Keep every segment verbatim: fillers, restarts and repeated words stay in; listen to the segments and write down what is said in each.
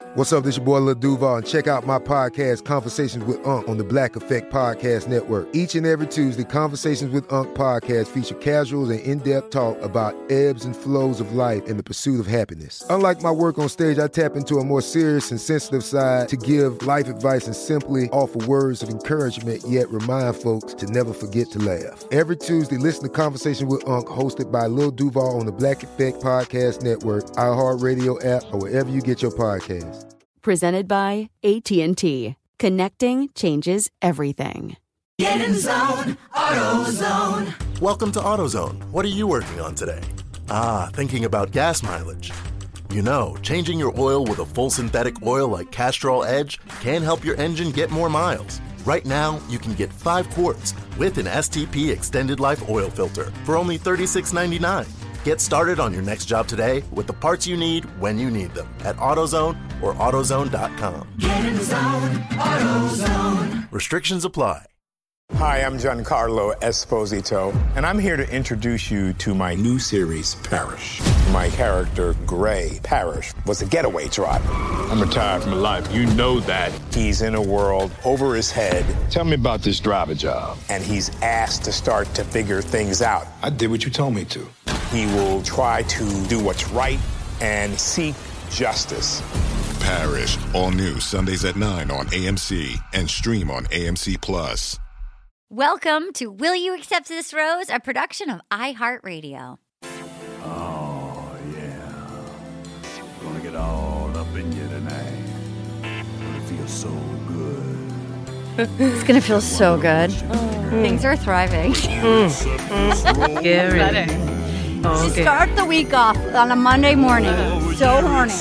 What's up, this your boy Lil Duval, and check out my podcast, Conversations with Unc, on the Black Effect Podcast Network. Each and every Tuesday, Conversations with Unc podcast feature casuals and in-depth talk about ebbs and flows of life and the pursuit of happiness. Unlike my work on stage, I tap into a more serious and sensitive side to give life advice and simply offer words of encouragement, yet remind folks to never forget to laugh. Every Tuesday, listen to Conversations with Unc, hosted by Lil Duval on the Black Effect Podcast Network, iHeartRadio app, or wherever you get your podcasts. Presented by A T and T. Connecting changes everything. Get in zone, AutoZone. Welcome to AutoZone. What are you working on today? Ah, thinking about gas mileage. You know, changing your oil with a full synthetic oil like Castrol Edge can help your engine get more miles. Right now, you can get five quarts with an S T P Extended Life Oil Filter for only thirty-six ninety-nine. Get started on your next job today with the parts you need when you need them at AutoZone or AutoZone dot com. Get in zone, AutoZone. Restrictions apply. Hi, I'm Giancarlo Esposito, and I'm here to introduce you to my new series, Parrish. My character, Gray Parrish, was a getaway driver. I'm retired from life. You know that. He's in a world over his head. Tell me about this driver job. And he's asked to start to figure things out. I did what you told me to. He will try to do what's right and seek justice. Parrish, all new Sundays at nine on A M C and stream on A M C Plus. Welcome to Will You Accept This Rose, a production of iHeartRadio. Oh, yeah. Gonna get all up in you tonight. Gonna feel so good. It's gonna feel so good. Mm. Things are thriving. Mm. Gary. Oh, okay. Start the week off on a Monday morning. So horny.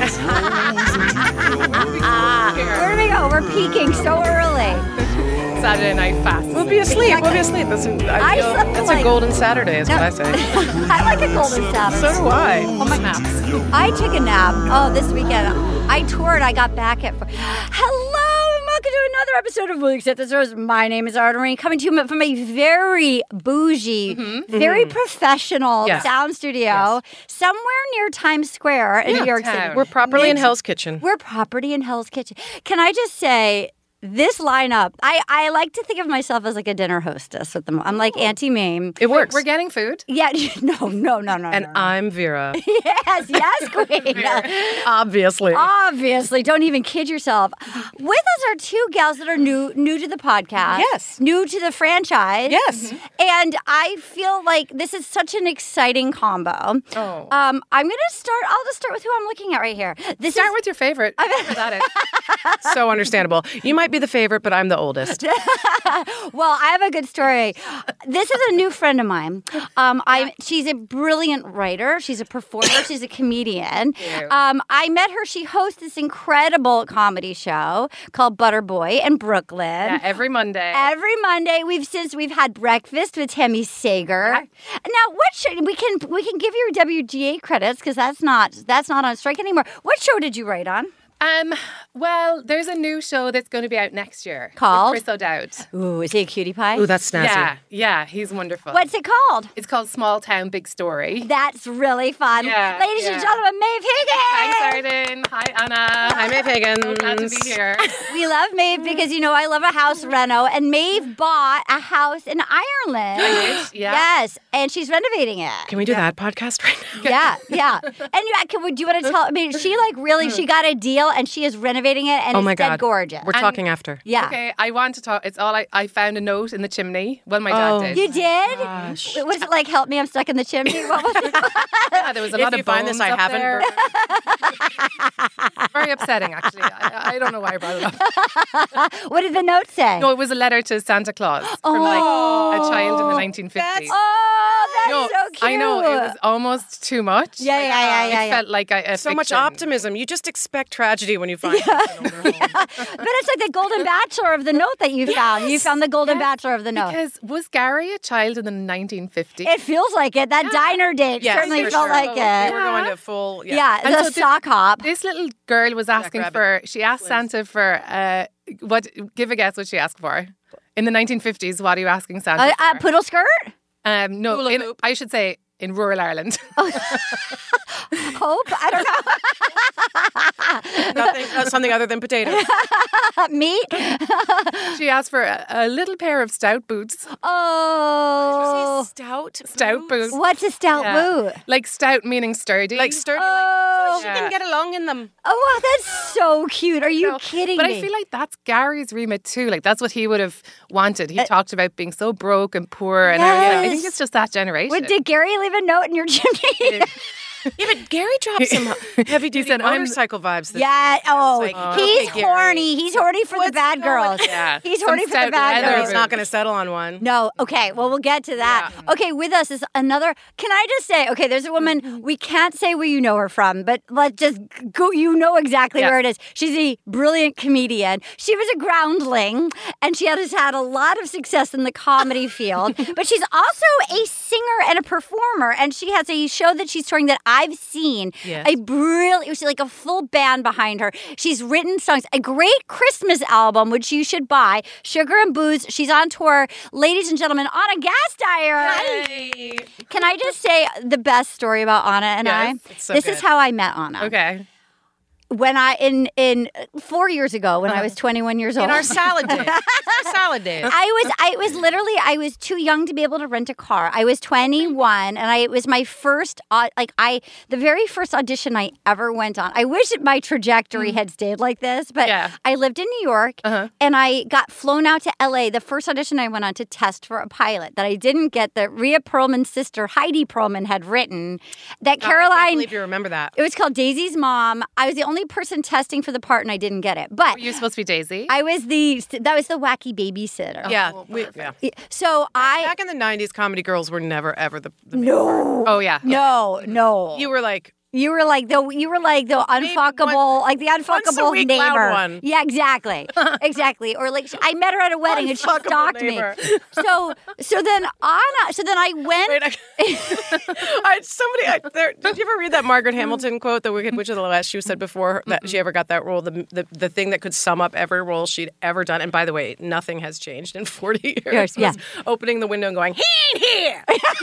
Where do we go? We're peaking so early. Saturday night fast. We'll be asleep. Exactly. We'll be asleep. That's, an, I I feel, that's like, a golden Saturday, is no, what I say. I like a golden Saturday. So do I. Oh, my naps. I took a nap. Oh, this weekend. I toured. I got back at... Hello, and welcome to another episode of Will You Accept This Rose. My name is Arden, coming to you from a very bougie, mm-hmm. very mm-hmm. professional yes. sound studio yes. somewhere near Times Square in yeah, New York town. City. We're properly Mid- in Hell's Kitchen. We're property in Hell's Kitchen. Can I just say... This lineup, I, I like to think of myself as like a dinner hostess with them. I'm like Auntie Mame. It works. We're getting food? Yeah, no, no, no, no. And no, no. I'm Vera. Yes, yes, Queen. Obviously. Obviously. Don't even kid yourself. With us are two gals that are new new to the podcast. Yes. New to the franchise. Yes. And I feel like this is such an exciting combo. Oh. Um, I'm going to start, I'll just start with who I'm looking at right here. This Start is, with your favorite. That is. So understandable. You might be the favorite, but I'm the oldest. Well, I have a good story. This is a new friend of mine. Um, I she's a brilliant writer. She's a performer. She's a comedian. Um, I met her. She hosts this incredible comedy show called Butter Boy in Brooklyn. Yeah, every Monday. Every Monday. We've since we've had breakfast with Tammy Sager. Yeah. Now, what should we can we can give your W G A credits because that's not that's not on strike anymore. What show did you write on? Um, well, there's a new show that's going to be out next year. Called? With Chris O'Dowd. Ooh, is he a cutie pie? Ooh, that's snazzy. Yeah, yeah, he's wonderful. What's it called? It's called Small Town Big Story. That's really fun. Yeah, Ladies yeah. and gentlemen, Maeve Higgins! Thanks, Arden. Hi, Anna. Hi, Maeve Higgins. So glad to be here. We love Maeve because, you know, I love a house reno, and Maeve bought a house in Ireland. I did, yeah. Yes, and she's renovating it. Can we do yeah. that podcast right now? Yeah, yeah. And yeah, can we, do you want to tell, I mean, she like really, she got a deal and she is renovating it, and oh it's my dead God. gorgeous. We're and, talking after. Yeah. Okay, I want to talk. It's all I, I found a note in the chimney. Well, my dad Oh. did. You did? Gosh. Was it like, help me, I'm stuck in the chimney? What was it? Yeah, there was a If lot you of find bones this, I up haven't there. Very upsetting, actually. I, I don't know why I brought it up. What did the note say? No, it was a letter to Santa Claus Oh. from like a child in the nineteen fifties. Oh, that's no, so cute. I know, it was almost too much. Yeah, Like, yeah, yeah, yeah, It yeah. felt like a, a So much fiction. optimism. You just expect tragedy when you find it. But it's like the Golden Bachelor of the note that you found. You found the Golden Yes. Bachelor of the note. Because was Gary a child in the nineteen fifties? It feels like it. That diner date Yes, certainly for felt sure. like We it. were going to full. Yeah. Yeah, And the so this- sock hop. This little girl was asking Rabbit. for, she asked Santa for, uh, what, give a guess what she asked for. In the nineteen fifties, what are you asking Santa A, for? a poodle skirt? Um, no, Hula in, hoop. I should say in rural Ireland. Hope? I don't know. uh, something other than potatoes. Meat? She asked for a, a little pair of stout boots. Oh. Stout? Stout boots. What's a stout Yeah. boot? Like stout meaning sturdy. Like sturdy. Oh. Like, so she can get along in them. Oh, wow, that's so cute. Are you No, kidding but me? I feel like that's Gary's remit too. Like that's what he would have wanted. He talked about being so broke and poor, and everything. I think Yes. it's just that generation. What, did Gary leave a note in your chimney? Yeah, but Gary dropped some heavy duty said, I'm- motorcycle vibes. This Yeah. week. Oh, Like, he's okay, horny. He's horny for the What's bad going- girls. Yeah. He's Some horny for the stout bad leather girls. He's not going to settle on one. No. Okay. Well, we'll get to that. Okay. With us is another. Can I just say? Okay. There's a woman. We can't say where you know her from, but let's just go. You know exactly Yeah. where it is. She's a brilliant comedian. She was a groundling, and she has had a lot of success in the comedy field. But she's also a singer and a performer, and she has a show that she's touring that I've seen. Yes. A brilliant. It was like a full band behind her. She's written songs. A great Christmas album, which you should buy. Sugar and Booze. She's on tour. Ladies and gentlemen, Anna Gasteyer. Hey. Can I just say the best story about Anna and Yes, I? it's so this good. is how I met Anna. Okay. When I in in four years ago, when I was twenty-one years old. In our salad days. Our salad days. I was I was literally I was too young to be able to rent a car. I was twenty-one, and I it was my first au- like I the very first audition I ever went on. I wish that my trajectory had stayed like this, but Yeah. I lived in New York, Uh-huh. and I got flown out to L A. The first audition I went on to test for a pilot that I didn't get. That Rhea Perlman's sister Heidi Perlman had written. That God, I Caroline. can't believe you remember that. It was called Daisy's Mom. I was the only person testing for the part, and I didn't get it. But Were you supposed to be Daisy? I was the that was the wacky babysitter. Yeah. We, yeah. So I Back in the nineties, comedy girls were never, ever the, the no oh yeah. no no You were like, you were like the you were like the unfuckable one- like the once a unfuckable week loud neighbor. one. Yeah, exactly, exactly. Or like I met her at a wedding and she Unfuckable stalked neighbor. me. So so then Anna. So then I went. wait, I, I, somebody, I, there, did you ever read that Margaret Hamilton quote, The Wicked Witch of the West? She said before that she ever got that role, the, the the thing that could sum up every role she'd ever done. And by the way, nothing has changed in forty years. Yes, yeah. was opening the window and going, he ain't here.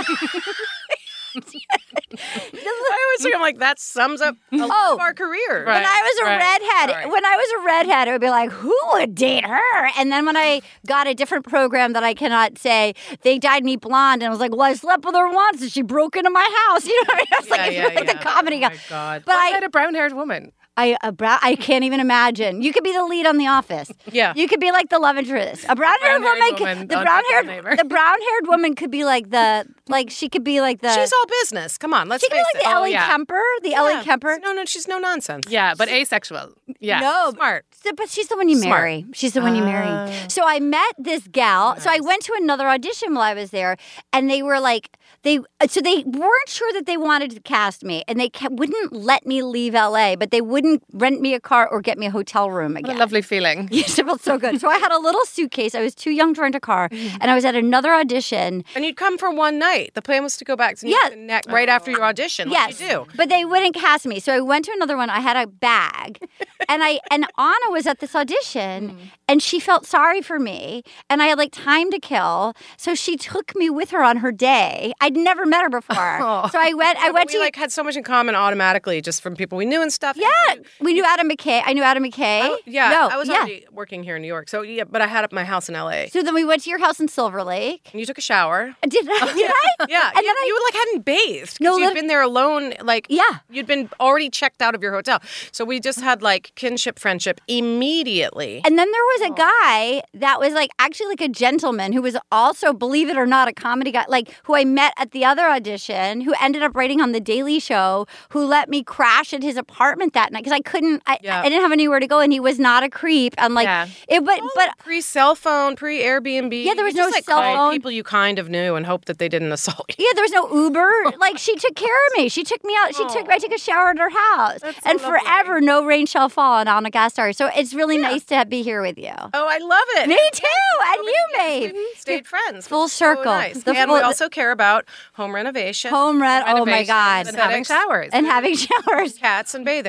I always think I'm like, that sums up a lot Oh. of our career. Right. When I was a right, redhead, right. when I was a redhead, it would be like, who would date her? And then when I got a different program that I cannot say, they dyed me blonde, and I was like, well, I slept with her once, and she broke into my house. You know what I mean? It's like, Yeah, it's yeah, like yeah. the comedy Oh guy. my God. But I I, had a brown-haired woman. I, a brown, I can't even imagine. You could be the lead on The Office. Yeah. You could be like the love interest. A brown-haired Brown-haired woman, woman could, the on brown-haired, Next Door Neighbor. the brown-haired woman could be like the, like she could be like the. She's all business. Come on, let's she could be face like the it. Ellie yeah. Kemper, the Ellie Yeah. Kemper. No, no, she's no nonsense. Yeah, but asexual. Yeah. No, Smart. So- but she's the one you Smart. marry. She's the one you marry. So I met this gal. So I went to another audition while I was there, and they were like, they. So they weren't sure that they wanted to cast me, and they kept, wouldn't let me leave L A, but they wouldn't rent me a car or get me a hotel room What again. a lovely feeling. Yes, it felt so good. So I had a little suitcase. I was too young to rent a car, and I was at another audition. And you'd come for one night. The plan was to go back to New Yeah. York the next, right after your audition. Yes, Like you do. but they wouldn't cast me. So I went to another one. I had a bag, and I and Anna was at this audition, and she felt sorry for me, and I had like time to kill, so she took me with her on her day. I'd never met her before, so I went. I Yeah, but went we to like had so much in common automatically, just from people we knew and stuff. yeah. We knew Adam McKay. I knew Adam McKay. I, yeah, no, I was yeah. already working here in New York, so yeah. But I had my house in L A. So then we went to your house in Silver Lake. And you took a shower. Did I? Did I? Yeah, And you, then I- you like hadn't bathed because No, you'd lit- been there alone. Like Yeah. you'd been already checked out of your hotel. So we just had like kinship, friendship immediately. And then there was a guy that was like actually like a gentleman who was also, believe it or not, a comedy guy, like who I met at the other audition, who ended up writing on The Daily Show, who let me crash at his apartment that night because I couldn't, I, Yeah. I didn't have anywhere to go, and he was not a creep. And like, Yeah. it, but, but Pre cell phone, pre Airbnb. Yeah, there was you just, no like, cell called phone. People you kind of knew and hoped that they didn't assault you. yeah, there was no Uber. Like she took care of me. She took me out. She took. I took a shower at her house, That's so and lovely. forever no rain shall fall on Anna Gasteyer. So it's really nice to be here with you. Oh, I love it. Me too, and you, babe. We stayed friends. Full which is so circle. nice. The and full- we also care about home renovation, Home rent. Oh my Renovations God. and having showers. And having showers. cats, and bathing. No,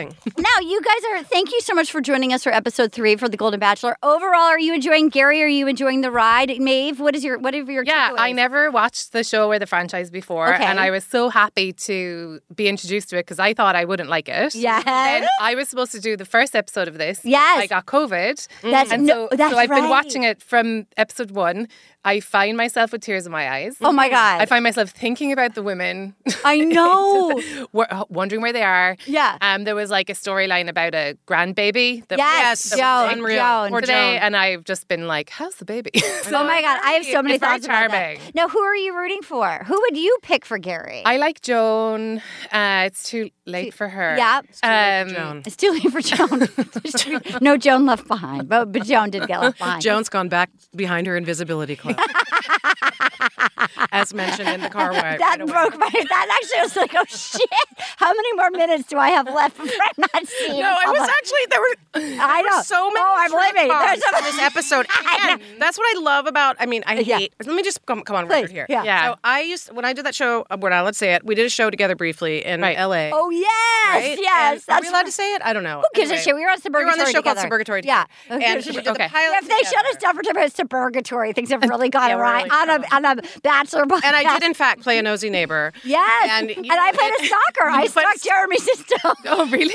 Now, you guys are, thank you so much for joining us for episode three for The Golden Bachelor. Overall, are you enjoying, Gary, are you enjoying the ride? Maeve, what is your, what are your Yeah, takeaways? I never watched the show or the franchise before, Okay. and I was so happy to be introduced to it because I thought I wouldn't like it. Yes. Then I was supposed to do the first episode of this. Yes. I got COVID. That's- and no, so, that's so I've been right. watching it from episode one. I find myself with tears in my eyes. Oh my God. I find myself thinking about the women. I know. Just, wondering where they are. Yeah. Um, there was like a storyline about a grandbaby. That Yes, was Joan, unreal Joan. for Joan. today, and I've just been like, "How's the baby?" Oh my God, I have so many it's very thoughts about that. charming. Now, who are you rooting for? Who would you pick for Gary? I like Joan. Uh, it's too late for her. Yeah. It's too late for Um, Joan. It's too late for Joan. No Joan left behind, but, but Joan did get left behind. Joan's gone back behind her invisibility cloak. As mentioned in the car ride. That broke my. That actually was like, oh shit! How many more minutes do I have left before I'm not seeing? No, it was Papa? actually there were. I there know. were so many. Oh, I'm truth living. bombs There's so in this episode. Again, that's what I love about. I mean, I Yeah. hate. Let me just come, come on Please, record here. yeah. Yeah. So I used when I did that show. uh, When I let's say it, we did a show together briefly in Right. L A. Oh yes, Right? yes. And are we That's allowed to say it? I don't know. Who gives a Anyway, shit? We were on We were Suburgatory on this show together. called Suburgatory. Yeah. together. And we did the Okay. pilot If they shut us together. down for talking about Suburgatory, things have really gone Yeah, we're awry really on a on a Bachelor podcast. And I did, in fact, play a nosy neighbor. Yes, And, and, you I know, played a it- stalker. I you played stalked Jeremy Sisto. Oh, really?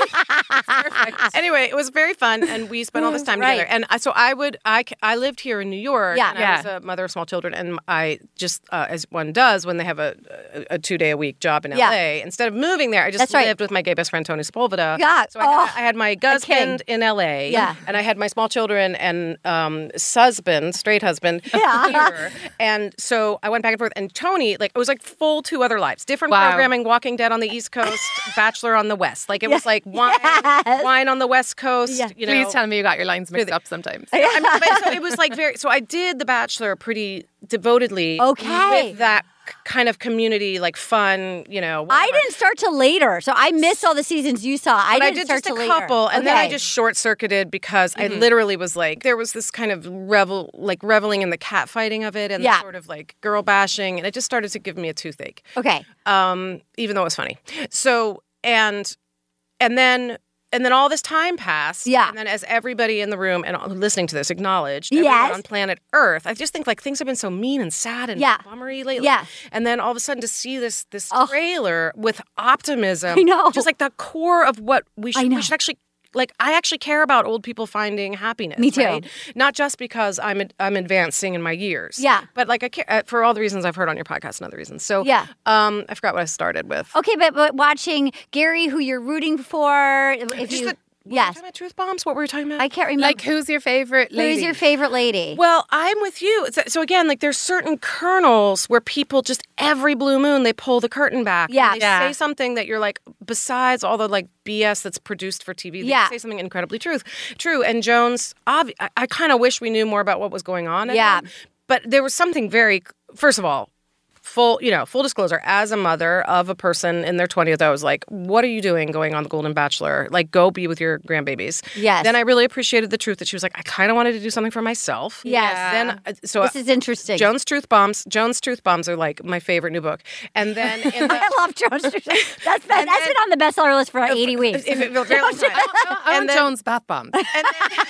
Anyway, it was very fun, and we spent all this time Right. together. And I, so I would, I, c- I lived here in New York. Yeah. and Yeah. I was a mother of small children, and I just, uh, as one does when they have a, a, a two day a week job in Yeah. L A. Instead of moving there, I just That's right. lived with my gay best friend Tony Sepulveda. Yeah. So I, Oh, had, I had my husband in L A. Yeah. And I had my small children and um, husband, straight husband. Yeah. here. And so I went back and forth. And Tony, like, it was like full two other lives, different Wow. programming. Walking Dead on the East Coast, Bachelor on the West. Like it was Yes. like wine, Yes. wine on the West Coast. Yeah. You know, Please tell me you got your lines mixed up sometimes. I mean, but so it was like very. So I did The Bachelor pretty devotedly. Okay. With that k- kind of community, like fun. You know. I whatever. didn't start till later, so I missed all the seasons you saw. I But I didn't did start just a till couple, later. and then I Okay. just short circuited because I literally was like, there was this kind of revel, like reveling in the cat fighting of it, and Yeah. the sort of like girl bashing, and it just started to give me a toothache. Okay. Um, even though it was funny. So and and then. And then all this time passed. Yeah. And then as everybody in the room and listening to this acknowledged, everyone Yes. on planet Earth, I just think like things have been so mean and sad and Yeah. bummery lately. Yeah. And then all of a sudden to see this this Oh. trailer with optimism. I know. Just like the core of what we I should know. we should actually like I actually care about old people finding happiness. Me too. Right? Not just because I'm ad- I'm advancing in my years. Yeah. But like I care uh, for all the reasons I've heard on your podcast and other reasons. So Yeah. um I forgot what I started with. Okay, but, but watching Gary, who you're rooting for, if Just you, the- yes, Talking about truth bombs? What were we talking about? I can't remember. Like, who's your favorite lady? Who's your favorite lady? Well, I'm with you. So, so again, like there's certain kernels where people just every blue moon they pull the curtain back. and Yeah. they Yeah. say something that you're like, besides all the like B S that's produced for T V, they Yeah. say something incredibly truth, true. And Jones, obvi- I, I kind of wish we knew more about what was going on. at Yeah. home. But there was something very. First of all. Full, you know, full disclosure, as a mother of a person in their twentieth, I was like, what are you doing going on The Golden Bachelor? Like, go be with your grandbabies. Yes. Then I really appreciated the truth that she was like, I kind of wanted to do something for myself. Yes. Then, uh, so This is interesting. Jones Truth Bombs. Jones Truth Bombs are like my favorite new book. And then in the, I love Jones. That's been, that's been on the bestseller list for eighty weeks. if it, very long time. I want then- Jones bath bombs. And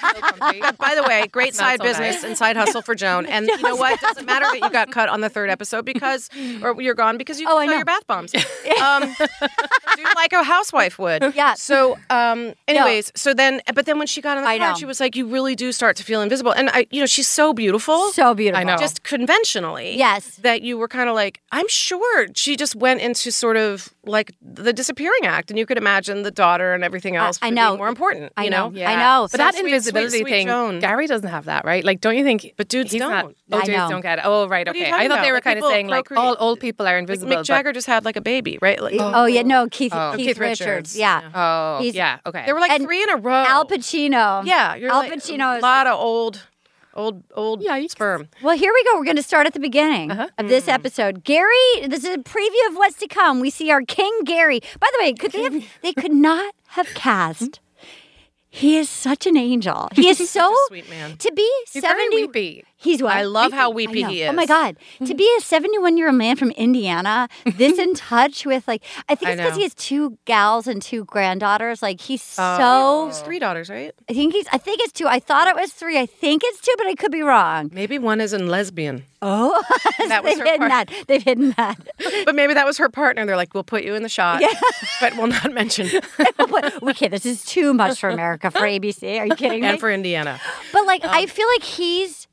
then, by the way, great Not side so business nice. and side hustle for Joan. And you know what? It doesn't matter that you got cut on the third episode because, or you're gone because you Oh, I sell know. your bath bombs. Um, do like a housewife would. Yeah. So, um, anyways, so then, but then when she got on the I know. card, she was like, you really do start to feel invisible. And I, you know, she's so beautiful. So beautiful. I know. Just conventionally. Yes. That you were kind of like, I'm sure she just went into sort of like the disappearing act. And you could imagine the daughter and everything else I being know. more important. I you know. know? I know. But So that sweet, invisibility sweet, sweet thing, Joan. Gary doesn't have that, right? Like, don't you think? But dudes he's not- don't. oh, I dudes know. don't get it. Oh, right, What are you okay. I talking thought about? they were Like, kind of people saying like procreate- all old people are Like invisible. Mick Jagger just had like a baby, right? Like, Oh, yeah, no, Keith, Oh. Keith, Keith Richards. Richards. Yeah. But, oh, He's- yeah, okay. there were like And three in a row. Al Pacino. Yeah, you're Al like, Pacino a is lot of old, old, old Yikes. sperm. Well, here we go. We're going to start at the beginning Uh-huh. of this episode. Gary, this is a preview of what's to come. We see our King Gary. By the way, could they have? They could not have cast. He is such an angel. He is so sweet man. to be He's very seventy. weepy. He's what? I love how I weepy know. he is. Oh my God. To be a seventy-one-year-old man from Indiana, this in touch with like, I think I it's because know. he has two gals and two granddaughters. Like he's Uh, so. He has three daughters, right? I think he's. I think it's two. I thought it was three. I think it's two, but I could be wrong. Maybe one is in lesbian. Oh, That was they've her hidden part. that. They've hidden that. But maybe that was her partner. They're like, we'll put you in the shot, Yeah. but we'll not mention. Okay, this is too much for America, for A B C. Are you kidding me? And for Indiana. But like, I feel like he's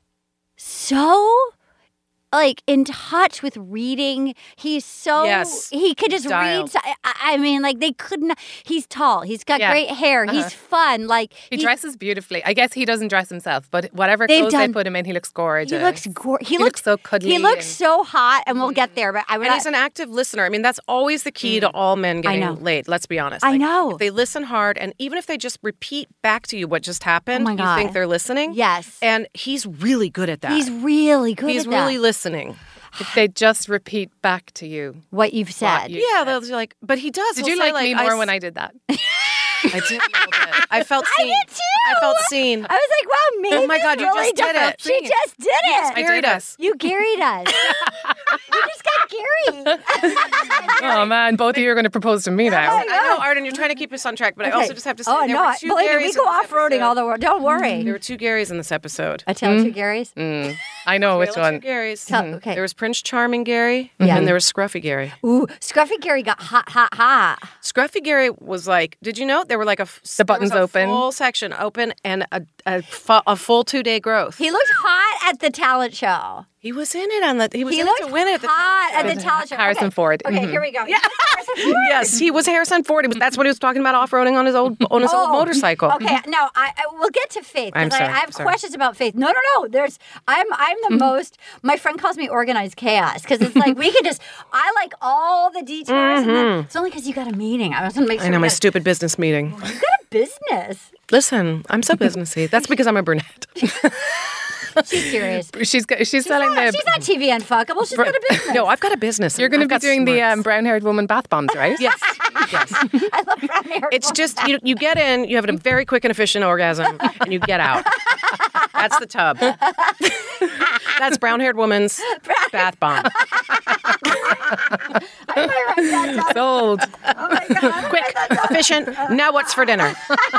so like in touch with reading. He's so Yes. he could just Dialed. read. So, I, I mean, like they couldn't. He's tall. He's got Yeah. great hair. Uh-huh. He's fun. Like He he's- dresses beautifully. I guess he doesn't dress himself, but whatever They've clothes done- they put him in, he looks gorgeous. He looks gorgeous. He, He looks so cuddly He looks and- so hot, and we'll get there. But I would. And he's an active listener. I mean, that's always the key to all men getting know. laid. Let's be honest. I Like, know. If they listen hard, and even if they just repeat back to you what just happened, Oh my you God. think they're listening. Yes. And he's really good at that. He's really good. He's at really that. listening. If they just repeat back to you. what you've said. What you Yeah, said. they'll be like, but he does. Did He'll you say, like, me more s- when I did that? I did a little bit. I felt I seen. did too. I felt seen. I was like, wow, maybe. Oh my God, you really just did does- it. She just did it. I did us. You Gary'd us. you just got Gary. Oh man, both of you are going to propose to me now. I know, Arden, you're trying to keep us on track, but I Okay. also just have to say Oh there no, were I- two believe me, Garys we in go this off roading episode. all the world. Don't worry. There were two Garys in this episode. I tell two Garys. Mm, I know which There were one. two Garys. Tell- okay. There was Prince Charming Gary, Yeah. and there was Scruffy Gary. Ooh, Scruffy Gary got hot, hot, hot. Scruffy Gary was like, did you know there were like a f- The there was buttons a open. full section open, and a a, fu- a full two day growth. He looked hot at the talent show. He was in it on the. He was He in looked it to win it at the hot talent at show. the talent show. Harrison okay. Ford. Okay, Mhm. here we go. Yeah. Harrison Ford. Yes, he was Harrison Ford. He was, that's what he was talking about off roading on his old on his old Oh, motorcycle. Okay, now I, I we'll get to Faith I'm because I, sorry, I have sorry. questions about Faith. No, no, no. There's I'm I'm the most. My friend calls me organized chaos because it's like we could just. I like all the details. And then, it's only because you got a meeting. I was gonna make sure. I know we my got- stupid business meeting. You got a business. Listen, I'm so businessy. That's because I'm a brunette. She's serious. She's go- she's, selling Not- the. she's not T V unfuckable. She's got a business. No, I've got a business. You're going to I've be got doing the smarts. um, brown-haired woman bath bombs, right? Yes, yes. I love brown hair. It's just you. You get in, you have a very quick and efficient orgasm, and you get out. That's the tub. That's brown-haired woman's bath bomb. I might write that down. Sold. Oh my god! Quick, efficient. Now what's for dinner?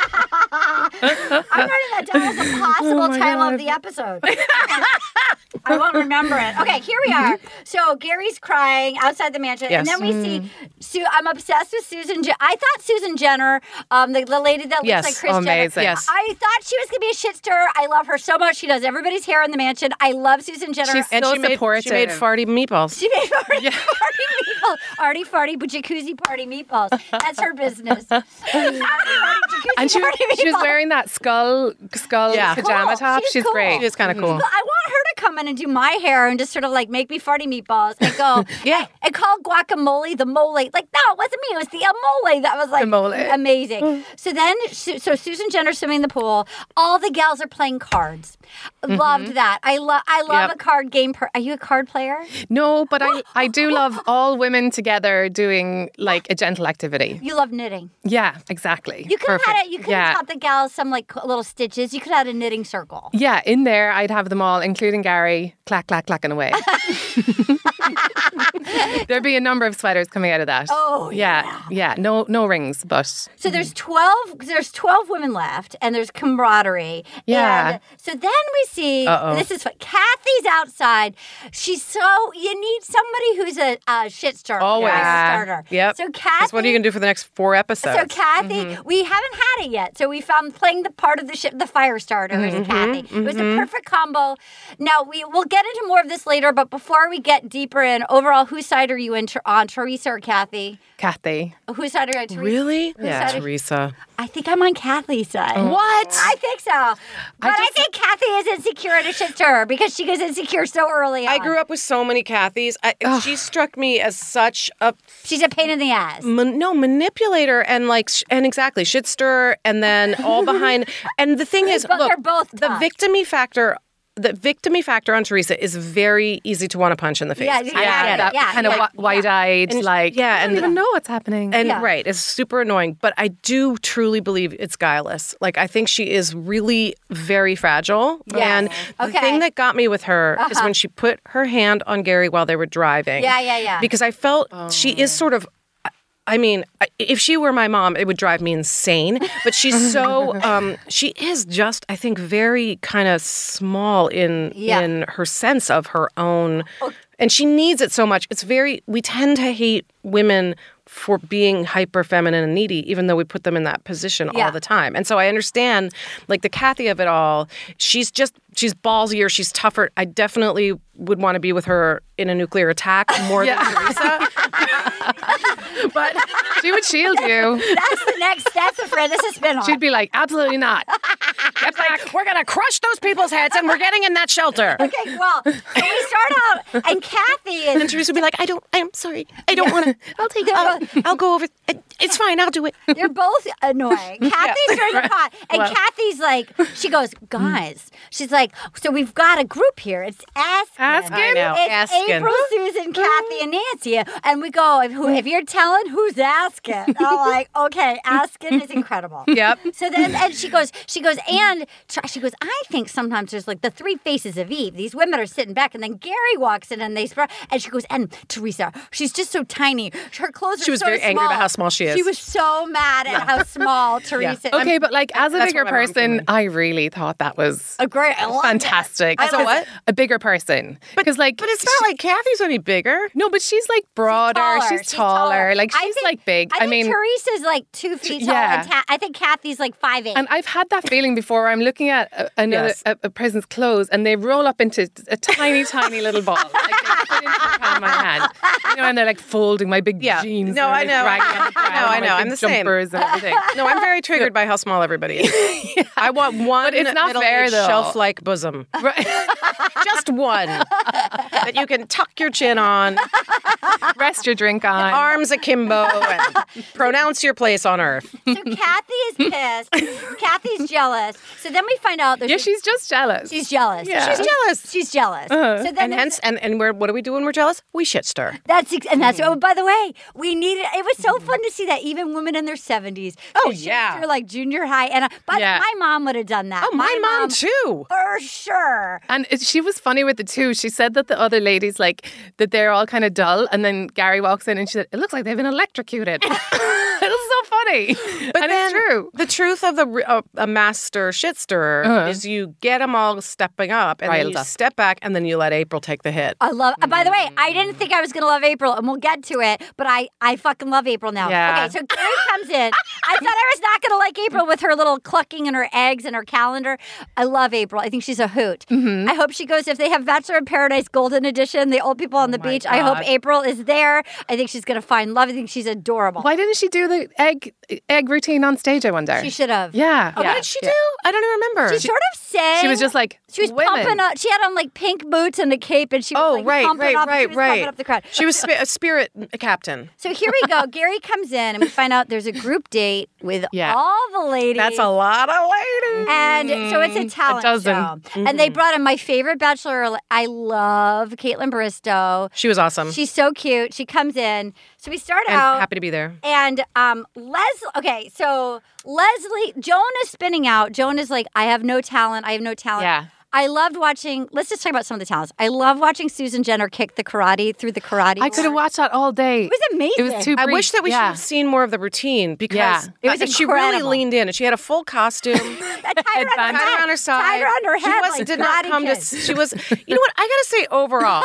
I'm writing that down as a possible Oh my title God. of the episode. I won't remember it. Okay, here we are. So Gary's crying outside the mansion, Yes. and then we see. Su- I'm obsessed with Susan. Je- I thought Susan Jenner, um, the, the lady that looks Yes. like Kris Amazing. Jenner. Yes. I thought she was gonna be a shit stirrer. I love her so much. She does everybody's hair in the mansion. I love Susan Jenner. She's And so she made, supportive. she made farty meatballs. She made party, party meatballs. Arty farty, but jacuzzi party meatballs. That's her business. And she, she was wearing that skull skull Yeah. pajama Cool. top. She's She's, cool. great. She is kind of cool. Well, I want her to come in and do my hair and just sort of like make me farty meatballs and go, Yeah. and call guacamole the mole. Like, no, it wasn't me. It was the mole that was like The mole. amazing. So then, Su- so Susan Jenner swimming in the pool. All the gals are playing cards. Loved that. I love. I love Yep. a card game. Per- are you a card player? No, but I, I do love all women together doing like a gentle activity. You love knitting. Yeah, exactly. You could have had it. You could have Yeah. taught the gals some like little stitches. You could have had a knitting circle. Yeah, in there I'd have them all, including Gary, clack, clack, clacking away. There'd be a number of sweaters coming out of that. Oh, yeah, yeah. No, no rings, but So there's twelve. There's twelve women left, and there's camaraderie. Yeah. And so then we see. Uh-oh. This is fun. Kathy's outside. She's so. You need somebody who's a, a shit starter. Always. a Yeah. starter. Yep. So 'Cause Kathy. what are you gonna do for the next four episodes? So Kathy, we haven't had it yet. So we found playing the part of the ship, the fire starter is Kathy. It was a perfect combo. Now we will get into more of this later, but before we get deeper in, overall, whose side are you in, on, Teresa or Kathy? Kathy. Whose side are you on, Teresa? Really? Whose Yeah, side are- Teresa. I think I'm on Kathy's side. What? I think so. But I, just- think Kathy is insecure and a shit stirrer because she goes insecure so early on. I grew up with so many Kathys. I, she struck me as such a She's a pain in the ass. man, no manipulator and like sh- and exactly shit stirrer, and then all behind. And the thing is, But look, they're both the tough. victimy factor the victim-y factor on Teresa is very easy to want to punch in the face. Yeah, I yeah, get yeah, it. that yeah, kind of yeah, wide-eyed, And- like, yeah, I don't and- even know what's happening. And Yeah. right, it's super annoying. But I do truly believe it's guileless. Like, I think she is really very fragile. Yes. And the Okay. thing that got me with her is Uh-huh. when she put her hand on Gary while they were driving. Yeah, yeah, yeah. Because I felt she is sort of. I mean, I- if she were my mom, it would drive me insane. But she's so, um, she is just, I think, very kind of small in Yeah. in her sense of her own, and she needs it so much. It's very. We tend to hate women for being hyper feminine and needy, even though we put them in that position Yeah. all the time. And so I understand, like the Kathy of it all. She's just she's ballsier. She's tougher. I definitely would want to be with her in a nuclear attack more than Teresa. But she would shield you. That's the next. That's the friend. That's a spin-off. She'd be like, absolutely not. Get back. We're gonna crush those people's heads, and we're getting in that shelter. Okay, well, so we start out, and Kathy is. And Teresa would be like, I don't, I'm sorry. I don't want to. I'll take it. I'll, I'll go over. It's fine. I'll do it. They're both annoying. Kathy's very hot, and Well. Kathy's like, she goes, guys. She's like, so we've got a group here. It's Askin. Askin? I know. It's Askin. April, Susan, Kathy, and Nancy. And we go, if, who, if you're telling, who's Askin? I'm like, okay, Askin is incredible. Yep. So then, and she goes, she goes, and she goes, I think sometimes there's like the three faces of Eve. These women are sitting back, and then Gary walks in, and they spread. And she goes, and Teresa, she's just so tiny. Her clothes. She are was so very angry small. about how small she is. She was so mad at how small Teresa. is. Okay, but like as a That's bigger what my mom person, told me. I really thought that was a great, I love fantastic. it. I As a love what? it. A bigger person. Because like, But it's not like Kathy's any bigger. no, but she's like broader. Taller. She's, taller. Like I she's think- like big. I, I, think mean, Teresa's like two feet tall. yeah. And Ta- I think Kathy's like five eight. and I've had that feeling before. Where I'm looking at a, another Yes. a, a person's clothes, and they roll up into a tiny, tiny little ball. Like they fit into the palm of my hand. You know, and they're like folding my big Yeah. jeans. No, and I they're know. dragging on the I know, ground, I my know. big I'm the same. jumpers and everything. No, I'm very triggered by how small everybody is. I want one But it's not fair, middle-aged though. shelf-like bosom. Right. Just one that you can tuck your chin on, Rest your drink on. arms akimbo, and pronounce your place on earth. So Kathy is pissed. Kathy's jealous. So then we find out there's Yeah, a- she's just jealous. she's jealous. Yeah. She's jealous. She's jealous. Uh-huh. So then And there's- hence, and, and we're, what do we do when we're jealous? We shit stir. That's ex- and that's oh, by the way, we needed. It was so fun to see that even women in their seventies. Oh, yeah. you're like junior high, and uh, but Yeah. my mom would have done that. Oh, my, mom, too. for sure. And it, she was funny with it too. She said that the other ladies, like, that they're all kind of dull. And then Gary walks in and she said, it looks like they've been electrocuted. It was so funny. But and then it's true. the truth of the uh, a master shit stirrer Uh-huh. is you get them all stepping up, and then Riled you up. step back, and then you let April take the hit. I love. uh, by the way, I didn't think I was going to love April, and we'll get to it. But I, I fucking love April now. Yeah. Okay, so Gary comes in. I thought I was not going to like April with her little clucking and her eggs and her calendar. I love April. I think she's a hoot. Mm-hmm. I hope she goes. If they have Bachelor in Paradise Golden Edition, the old people on the Oh my beach. I hope God. April is there. I think she's going to find love. I think she's adorable. Why didn't she do the egg egg routine on stage, I wonder? She should have. Yeah. Oh, yeah. what did she do? I don't even remember. She sort of sang. She was just like, She was women. pumping up. She had on like pink boots and a cape, and she was Oh, like right, pumping right, up. right, she was right. pumping up the crowd. She was spi- a spirit captain. So here we go. Gary comes in, and we find out there's a group date with Yeah. all the ladies. That's a lot of ladies. And so it's a talent dozen. show. Mm-hmm. And they brought in my favorite bachelor. I love Caitlin Bristow. She was awesome. She's so cute. She comes in. So we start and out. happy to be there. And um, Les, okay, so Leslie, Joan is spinning out. Joan is like, I have no talent. I have no talent. Yeah. I loved watching, let's just talk about some of the talents. I love watching Susan Jenner kick the karate through the karate. I could have watched that all day. It was amazing. It was too I brief. wish that we yeah. should have seen more of the routine because Yeah. It was uh, she really incredible. leaned in and she had a full costume. That tied her, on Headband. her, Tied her head. on her side. Tied her on her She head was, like did not Karate come to. Kid. She was. You know what? I gotta say, overall,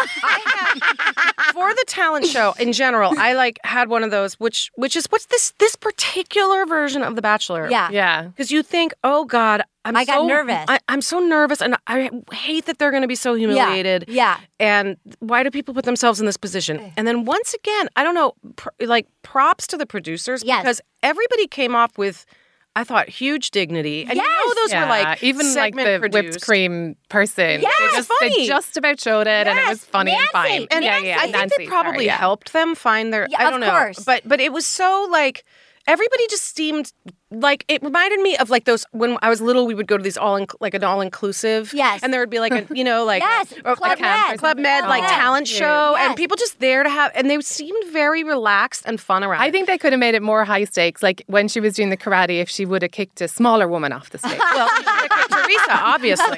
I have for the talent show in general. I like had one of those, which which is what's this this particular version of The Bachelor. Yeah. Yeah. Because you think, oh God, I'm I got so, nervous. I, I'm so nervous, and I hate that they're going to be so humiliated. Yeah. And why do people put themselves in this position? And then once again, I don't know, pr- like props to the producers Yes. because everybody came off with, I thought, huge dignity. And you know those Yeah, were like even like segment the produced. whipped cream person. Yes, they just, funny. They just about showed it, and it Yes, was funny Nancy. and fine. And yeah, yeah, I think Nancy, they probably sorry, yeah. helped them find their. Yeah, I of don't know, course. but but it was so like everybody just seemed like it reminded me of like those when I was little. We would go to these all in, like an all inclusive. Yes. And there would be like a you know like yes, or, Club like Med. Club Med Club like Med. talent show, Yes. and people just there to have, and they seemed very relaxed and fun around. I think they could have made it more high stakes. Like when she was doing the karate, if she would have kicked a smaller woman off the stage. Well, she should have kicked Teresa, obviously.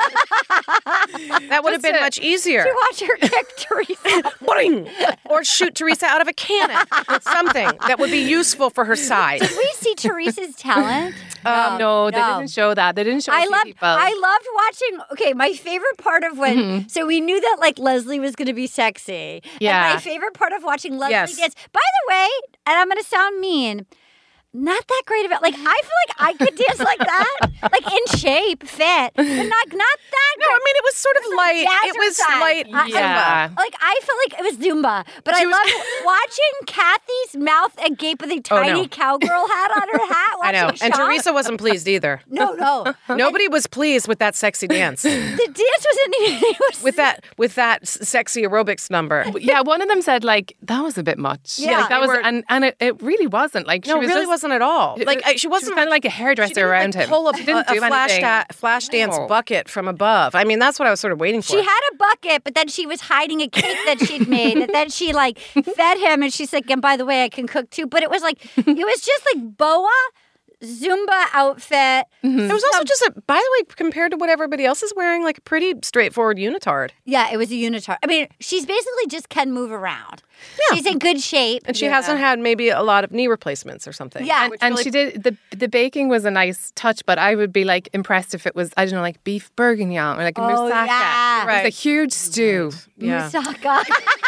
That would have been to- much easier. To watch her kick Teresa. Boing! Or shoot Teresa out of a cannon. Something that would be useful for her size. Did we see Teresa's talent? Um, no, they didn't show that. They didn't show I a few loved. people. I loved watching. Okay, my favorite part of when. Mhm. So we knew that like Leslie was going to be sexy. Yeah. And my favorite part of watching Leslie Yes. dance. By the way, and I'm going to sound mean. Not that great of it. Like I feel like I could dance like that, like in shape, fit, but not not that. No, I mean it was sort of light. like It was jazzercise. light. I- I- Yeah. like I felt like it was Zumba, but I She was- loved watching Kathy's mouth agape with a Oh, tiny no. cowgirl hat on her hat. I know. watching And Shawn. Teresa wasn't pleased either. No, no. Nobody was pleased with that sexy dance. The dance wasn't even. It was with that with that s- sexy aerobics number. Yeah, one of them said like that was a bit much. Yeah. like, that They was, were- and and it, it really wasn't. Like she No, it was really just, wasn't at all. it- Like it- I- she she wasn't was kind of like a hairdresser she didn't, around like, him. Pull a, She didn't a, do a flash, anything. da- flash dance No. bucket from above. I mean, that's what I was sort of waiting for. She had a bucket, but then she was hiding a cake that she'd made. That then she like fed him, and she's like, "And by the way, I can cook too." But it was like it was just like boa Zumba outfit. It was also just a, by the way, compared to what everybody else is wearing, like a pretty straightforward unitard. Yeah, it was a unitard. I mean, she's basically just can move around. She's in good shape. And she hasn't had maybe a lot of knee replacements or something. Yeah. And, and she did the the baking was a nice touch, but I would be like impressed if it was I don't know like beef bourguignon or like a Oh, moussaka. yeah. It was a Right. huge stew. Yeah. Moussaka.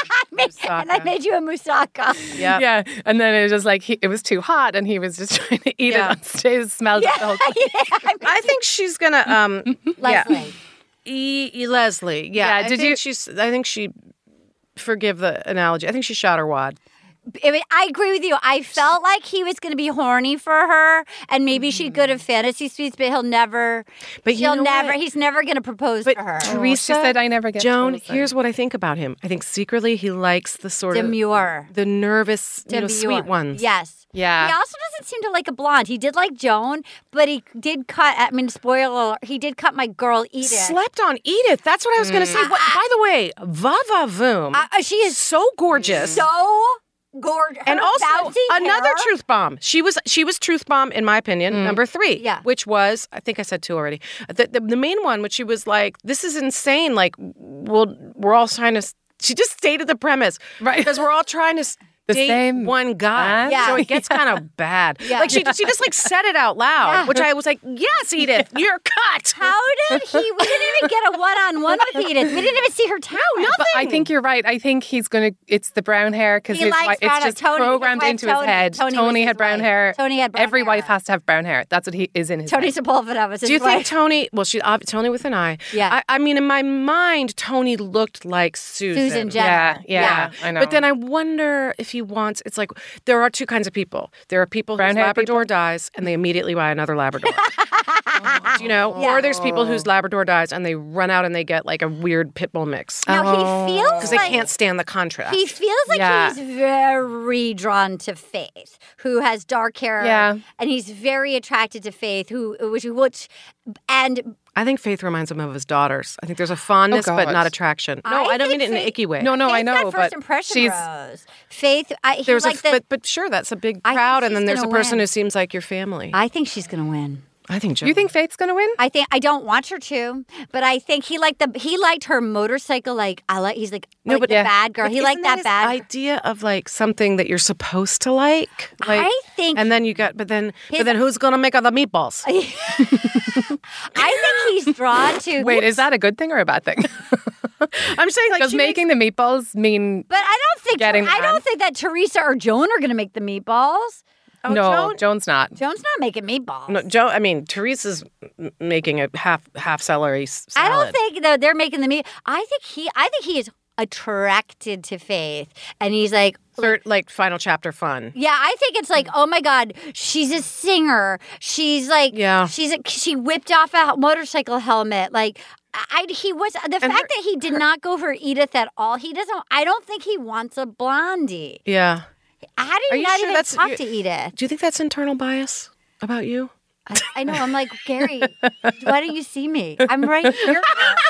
And I made you a moussaka. Yeah. Yeah, and then it was just like he, it was too hot, and he was just trying to eat Yeah. it on stage. It smelled Yeah, the whole time. yeah. I think she's gonna um Leslie. Yeah. E, e Leslie. Yeah. Yeah, I did think you- she's I think she forgive the analogy. I think she shot her wad. I mean, I agree with you. I felt like he was going to be horny for her, and maybe she'd go to fantasy suites, but he'll never. But you he'll know never. what? He's never going to propose But to her. Teresa she said I never get Joan, chosen. here's what I think about him. I think secretly he likes the sort Demure. of the nervous, you know, Demure. sweet ones. Yes. Yeah. He also doesn't seem to like a blonde. He did like Joan, but he did cut. I mean, spoiler alert, he did cut my girl Edith. Slept on Edith. That's what I was going to say. What, by the way, Vava Voom, Uh, uh, she is so gorgeous. so gorgeous. And Her also bouncy another hair. truth bomb. She was she was truth bomb in my opinion, number three. Yeah. Which was I think I said two already. The, the the main one, which she was like, this is insane. Like, we'll we're all trying to. She just stated the premise, Right. Because we're all trying to. The date same one guy, man? Yeah. so it gets kind of bad. Yeah. Like she, she just like said it out loud, Yeah. which I was like, "Yes, Edith, you're cut." How did he? We didn't even get a one-on-one with Edith. We didn't even see her talent. But I think you're right. I think he's gonna. It's the brown hair because He his likes wi- brown it's hair. just Tony- his programmed wife into Tony- his head. Tony Tony, was had his brown wife. hair. Tony had brown Every hair. wife has to have brown hair. That's what he is in his. Tony head. Sepulveda was his Do you think wife. Tony? Well, she uh, Tony with an I. Yeah. I, I mean, in my mind, Tony looked like Susan. Susan Jenner. Yeah, yeah, Yeah. I know. But then I wonder if he wants. It's like there are two kinds of people. There are people whose Brown-haired Labrador dies and they immediately buy another Labrador. Do you know? Yeah. Or there's people whose Labrador dies and they run out and they get like a weird pit bull mix Now he feels because they like can't stand the contrast. he feels like Yeah. he's very drawn to Faith, who has dark hair. Yeah. and he's very attracted to Faith, who which which and I think Faith reminds him of his daughters. I think there's a fondness Oh, but God. not attraction. No, I I, don't mean think it in an Faith- icky way. No, no, I Faith's know, got first but impression she's. Rose. Faith, I, he There's like a, the, but but sure, that's a big I think crowd, and she's then there's a gonna person win. who seems like your family. I think she's gonna win. I think. Joan. You think Faith's gonna win? I think I don't want her to, but I think he liked the he liked her motorcycle. Like I like he's like No, like but- the Yeah. bad girl. But He isn't liked that his bad. idea of like something that you're supposed to like. Like, I think- and then you got, but then, His- but then who's gonna make all the meatballs? I think he's drawn to. Wait, is that a good thing or a bad thing? I'm saying like Does she making the meatballs mean? But I don't think Getting I the don't man. think that Teresa or Joan are going to make the meatballs. Oh, no, Joan? Joan's not. Joan's not making meatballs. No, Joe. I mean, Teresa's m- making a half half celery s- I salad. don't think that they're making the meat. I think he. I think he is attracted to Faith, and he's like. Third, like final chapter fun. Yeah, I think it's like, oh my God, she's a singer. She's like, Yeah. she's a, she whipped off a motorcycle helmet. Like, I he was the fact her- that he did not go for Edith at all. He doesn't. I don't think he wants a blondie. Yeah. How do Are you you not sure even that's- talk you- to Edith? Do you think that's internal bias? about you? I, I know. I'm like, Gary, why don't you see me? I'm right here.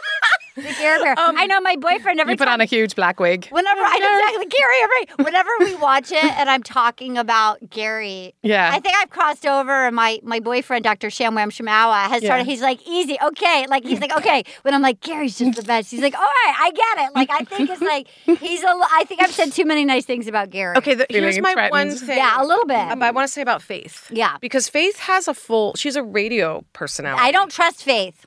The Gary Bear. Um, I know my boyfriend every You put time, on a huge black wig. Whenever I know exactly Gary, right? Whenever we watch it and I'm talking about Gary, Yeah. I think I've crossed over and my, my boyfriend, Doctor Shamwam Shamawa, has Yeah. started, he's like, easy, okay. Like, he's like, okay. When I'm like, Gary's just the best. He's like, all right, I get it. Like, I think it's like, he's a, I think I've said too many nice things about Gary. Okay, the, Feeling here's my threatened. one thing. Yeah, a little bit. Um, I want to say about Faith. Yeah. Because Faith has a full, she's a radio personality. I don't trust Faith.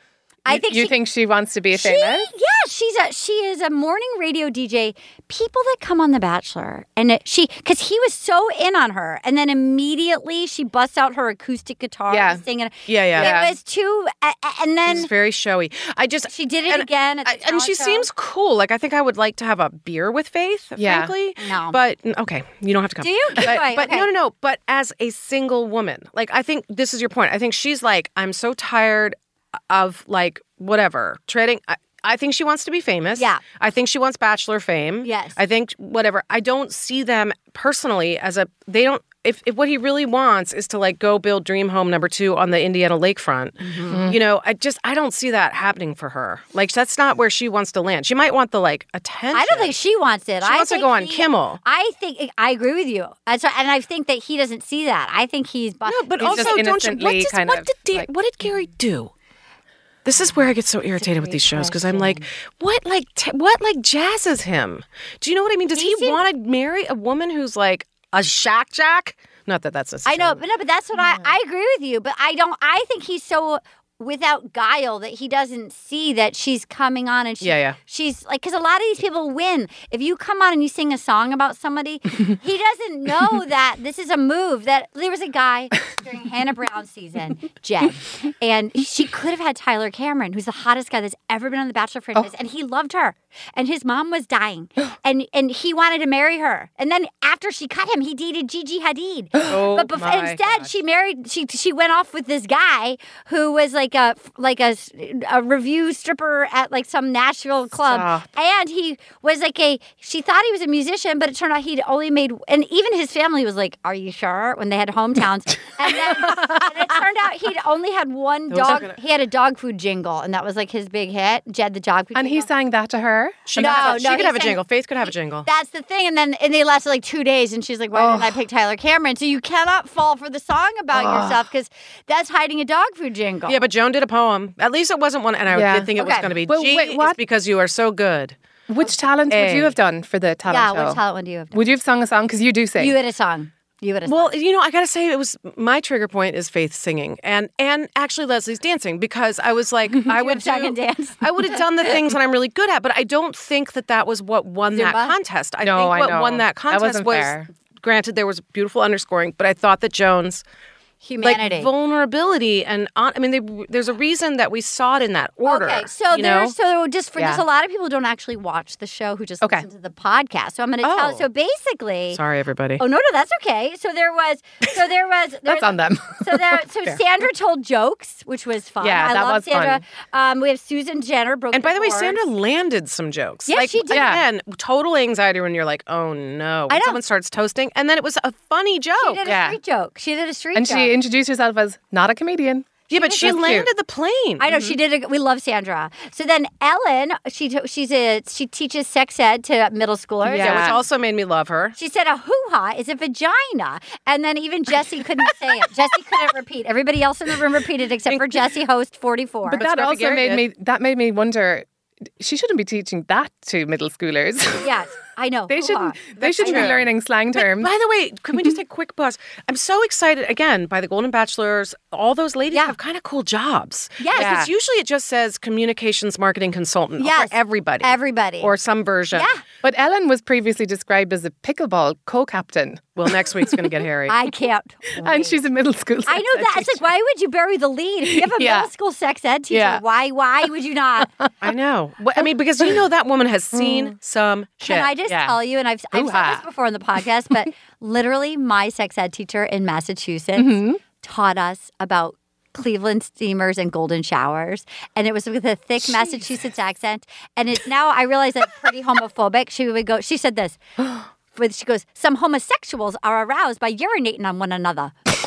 I think you she, think she wants to be she, famous? yeah, she's a she is a morning radio D J. People that come on The Bachelor, and it, she because he was so in on her, and then immediately she busts out her acoustic guitar, Yeah. and singing. Yeah, yeah. It Yeah. was too, uh, and then It's very showy. I just she did it and, again, at the I, and she talent show. seems cool. Like I think I would like to have a beer with Faith. Yeah. Frankly, No. But okay, you don't have to come. Do you? Keep But, going, but okay. no, no, no. But as a single woman, like I think this is your point. I think she's like, I'm so tired of like whatever treading. I, I think she wants to be famous. Yeah. I think she wants Bachelor fame. Yes. I think whatever. I don't see them personally as a. They don't. If, if what he really wants is to like go build dream home number two on the Indiana lakefront, Mm-hmm. you know, I just I don't see that happening for her. Like that's not where she wants to land. She might want the like attention. I don't think she wants it. She I wants to think go on he- Kimmel. I think I agree with you. That's right, and I think that he doesn't see that. I think he's. No, but He's also just don't you? What, innocently does, kind what of, did Da- like- what did Gary do? This is where I get so irritated with these shows because I'm like, what like t- what like jazzes him? Do you know what I mean? Does he, He seemed- want to marry a woman who's like a shack jack? Not that that's a. I know, but no, but that's what I I agree with you. But I don't. I think he's so without guile that he doesn't see that she's coming on and she, Yeah, yeah. she's like, because a lot of these people win. If you come on and you sing a song about somebody, he doesn't know that this is a move. That there was a guy during Hannah Brown season, Jed, and she could have had Tyler Cameron, who's the hottest guy that's ever been on the Bachelor franchise, Oh. and he loved her. And his mom was dying, and and he wanted to marry her. And then after she cut him, he dated Gigi Hadid. Oh, but bef- my instead, gosh. she married. She she went off with this guy who was like a like a, a review stripper at like some Nashville club, Stop. and he was like a. She thought he was a musician, but it turned out he'd only made. And even his family was like, "Are you sure?" When they had hometowns, and then and it turned out he'd only had one Those are dog. gonna- He had a dog food jingle, and that was like his big hit. Jed the dog food. And he jingle. sang that to her? She No, could have a, she no, could he have a sang- jingle. Faith could have a jingle. That's the thing, and then and they lasted like two days, and she's like, "Why didn't I pick Tyler Cameron?" So you cannot fall for the song about yourself because that's hiding a dog food jingle. Yeah, but Joan did a poem. At least it wasn't one, and I Yeah. did think it was Okay. going to be. But G wait, is what? because you are so good. Which talent would A. you have done for the talent yeah. show? What talent one do you have? Done? Would you have sung a song? Because you do sing. You had a song. You had a song. Well, you know, I gotta say, it was my trigger point is Faith singing, and and actually Leslie's dancing because I was like, I would have sung do- and danced. I would have done the things that I'm really good at, but I don't think that that was what won that Zumba? contest. I No, think I what know. won that That contest wasn't was, fair. granted, there was beautiful underscoring, but I thought that Joan's Humanity. like vulnerability and on, I mean, they, there's a reason that we saw it in that order. Okay, so you there's know? so just for Yeah. there's a lot of people who don't actually watch the show who just Okay. listen to the podcast. So I'm going to Oh. tell. So basically, Sorry, everybody. oh no, no, that's okay. So there was, so there was, That's there's- on them. So there, so Sandra told jokes, which was fun. Yeah, I that love was Sandra. Um, we have Susan Jenner broke. And by the way, boards. Sandra landed some jokes. Yeah, like, she did. Again, total anxiety when you're like, oh no. When I know. someone starts toasting. And then it was a funny joke. She did a Yeah. street joke. She did a street And joke. she introduced herself as not a comedian. yeah, but she That's landed cute. the plane. I know she did. A, we love Sandra. So then Ellen, she t- she's a she teaches sex ed to middle schoolers. Yeah, Yeah. which also made me love her. She said a hoo-ha is a vagina. And then even Jesse couldn't say it. Jesse couldn't repeat. Everybody else in the room repeated except for Jesse, host forty-four. But that Scruffy also Gary made did. me that made me wonder. She shouldn't be teaching that to middle schoolers. Yes, I know. They hoo-ha. shouldn't. They That's shouldn't be true. learning slang terms. By the way, can we just take a quick pause? I'm so excited again by the Golden Bachelors. All those ladies Yeah. have kind of cool jobs. Yes. Yeah. Because usually it just says communications marketing consultant Yes. for everybody. Everybody. Or some version. Yeah. But Ellen was previously described as a pickleball co-captain, Well, next week's going to get hairy. I can't. and wait. she's a middle school. I know that. It's like, why would you bury the lead? If you have a Yeah. middle school sex ed teacher, Yeah. why why would you not? I know. Well, I mean, because you know that woman has seen some shit. Can I just Yeah. tell you, and I've, I've said Hoo-ha. this before on the podcast, but literally my sex ed teacher in Massachusetts Mm-hmm. taught us about Cleveland steamers and golden showers. And it was with a thick Massachusetts accent. And it's now, I realize that pretty homophobic. She would go, she said this. But she goes, some homosexuals are aroused by urinating on one another.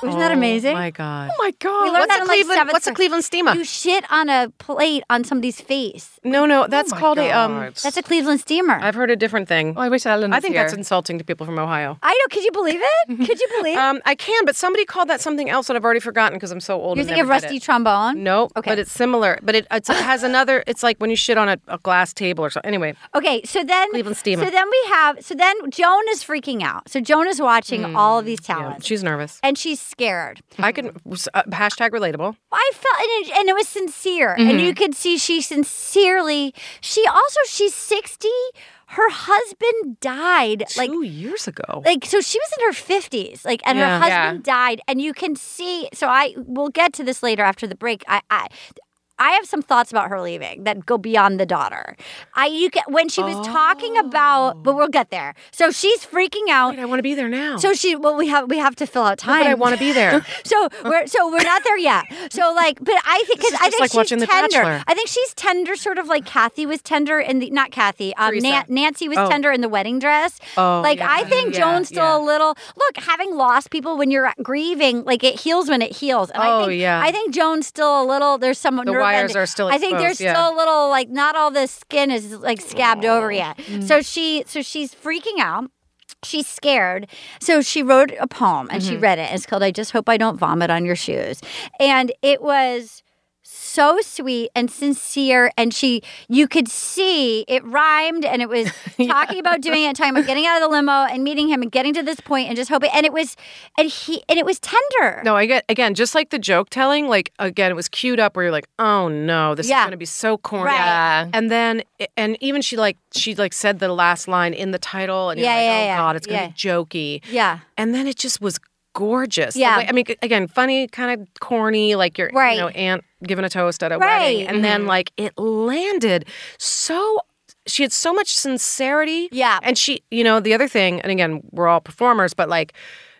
Isn't that amazing? Oh my God. Oh my God. We learned What's that a in like Cleveland- seventh what's a grade. Cleveland steamer? You shit on a plate on somebody's face. No, no, that's Oh my called a um. God. That's a Cleveland steamer. I've heard a different thing. Oh, I wish Ellen was I think here. that's insulting to people from Ohio. I know. Could you believe it? Could you believe? Um, I can, but somebody called that something else that I've already forgotten because I'm so old. You're and thinking of never did rusty it. trombone? No, Okay. but it's similar. But it, it's, it has another. It's like when you shit on a, a glass table or something. Anyway, Okay, so then Cleveland steamer. So then we have. So then Joan is freaking out. So Joan is watching all of these yeah, talents, she's nervous. and she's scared. I can uh, hashtag relatable. I felt, and it, and it was sincere, and you could see she sincerely. She also she's sixty. Her husband died like Two years ago. like so she was in her fifties, like, and Yeah. her husband died, and you can see. So I we'll get to this later after the break. I. I I have some thoughts about her leaving that go beyond the daughter. I you can, when she was talking about, but we'll get there. So she's freaking out. Wait, I want to be there now. So she, well, we have we have to fill out time. but I want to be there. So we're so we're not there yet. So like, but I think This because is I just think like she's watching The tender. Bachelor. I think she's tender, sort of like Kathy was tender in the not Kathy. Um, Teresa. Nan- Nancy was Oh. tender in the wedding dress. Oh, like yeah. I think Yeah, Joan's still yeah. a little. Look, having lost people when you're grieving, like it heals when it heals. And I Oh, think, yeah. I think Joan's still a little. There's some The nerve wires ending. are still I think there's exposed, yeah. still a little like not all the skin is like scabbed over yet. Mm. So she so she's freaking out. She's scared. So she wrote a poem and she read it. It's called I Just Hope I Don't Vomit on Your Shoes. And it was so sweet and sincere, and she you could see it rhymed, and it was talking about doing it, talking about getting out of the limo and meeting him and getting to this point and just hoping, and it was and he and it was tender. No, I get again, just like the joke telling, like again, it was queued up where you're like, oh no, this Yeah. is gonna be so corny. Right. Yeah. And then and even she like she like said the last line in the title, and you're Yeah, like, yeah, oh yeah. god, it's gonna Yeah. be jokey. Yeah. And then it just was gorgeous. Yeah. Like, I mean, again, funny, kind of corny, like your Right. you know aunt giving a toast at a Right. wedding, and then like it landed so. She had so much sincerity. Yeah. And she, you know, the other thing, and again, we're all performers, but like.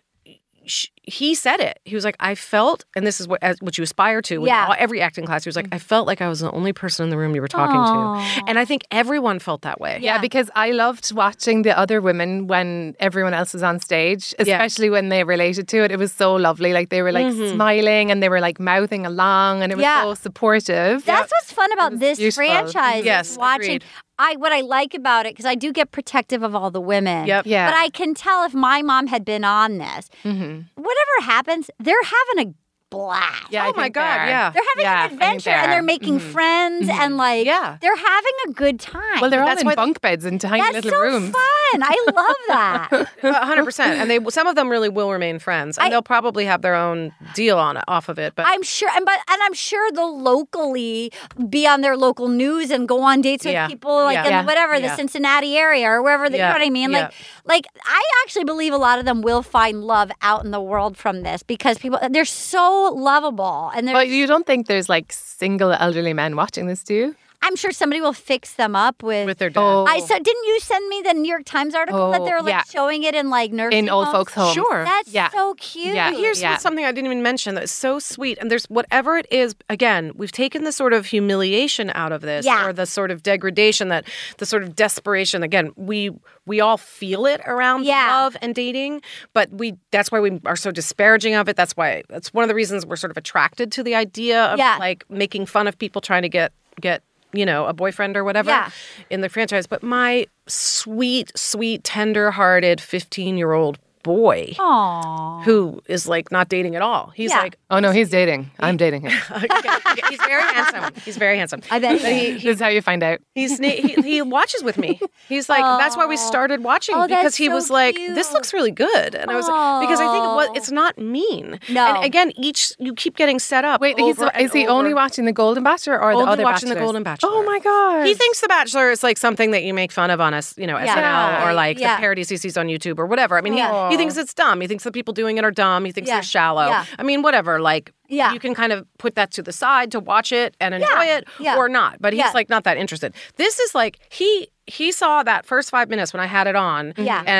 She, he said it. He was like, I felt, and this is what as, what you aspire to. With Yeah. all, every acting class, he was like, I felt like I was the only person in the room you were talking Aw. to, and I think everyone felt that way. Yeah, because I loved watching the other women when everyone else was on stage, Yeah. especially when they related to it. It was so lovely. Like they were like Mhm. smiling and they were like mouthing along, and it was Yeah. so supportive. That's what's fun about this beautiful. franchise. is Yes, watching. agreed. I what I like about it because I do get protective of all the women. Yep. Yeah. But I can tell if my mom had been on this, Mm-hmm. whatever happens, they're having a blast. Yeah, I Oh my think God, they are. yeah. They're having Yeah, I an think adventure they and they're are. making Mhm. friends and like Yeah. they're having a good time. Well, they're all That's in why- bunk beds in tiny That's little so rooms. fun. I love that. one hundred percent. And they some of them really will remain friends, and I- they'll probably have their own deal on it off of it. But I'm sure, and but and I'm sure they'll locally be on their local news and go on dates with Yeah. people like Yeah. in Yeah. whatever the Yeah. Cincinnati area or wherever. The, Yeah. You know what I mean? Yeah. Like, like I actually believe a lot of them will find love out in the world from this because people they're so lovable and they're. But you don't think there's like single elderly men watching this, do you? I'm sure somebody will fix them up with. with their dad. Oh. I saw. Didn't you send me the New York Times article that Oh, they were like yeah. showing it in like nursing In old homes? folks' homes. Sure. That's Yeah. so cute. Yeah. Here's Yeah. what- something I didn't even mention that is so sweet. And there's whatever it is, again, we've taken the sort of humiliation out of this Yeah. or the sort of degradation that the sort of desperation. Again, we we all feel it around Yeah. love and dating, but we that's why we are so disparaging of it. That's why that's one of the reasons we're sort of attracted to the idea of Yeah. like making fun of people trying to get get you know, a boyfriend or whatever Yeah. in the franchise. But my sweet, sweet, tender-hearted fifteen-year-old boy Aww. who is like not dating at all. He's Yeah. like, Oh no, he's dating. I'm dating him. he's very handsome. He's very handsome. I bet he But he, This he, is how you find out. he's, he, he watches with me. He's like, that's why we started watching Oh, because that's he so was like, cute. this looks really good. And I was like, because I think it was, Aw. it's not mean. No. And again, each, you keep getting set up. Wait, he's, over and is he over. only watching The Golden Bachelor or Only the other watching The Bachelors? Golden Bachelor. Oh my god. He thinks The Bachelor is like something that you make fun of on us, you know, S N L Yeah. or like Yeah. the parodies he sees on YouTube or whatever. I mean, Yeah. he, he thinks it's dumb. He thinks the people doing it are dumb. He thinks Yeah. they're shallow. Yeah. I mean, whatever. Like, Yeah. you can kind of put that to the side to watch it and enjoy Yeah. it Yeah. or not. But he's Yeah. like not that interested. This is like he he saw that first five minutes when I had it on. Yeah. And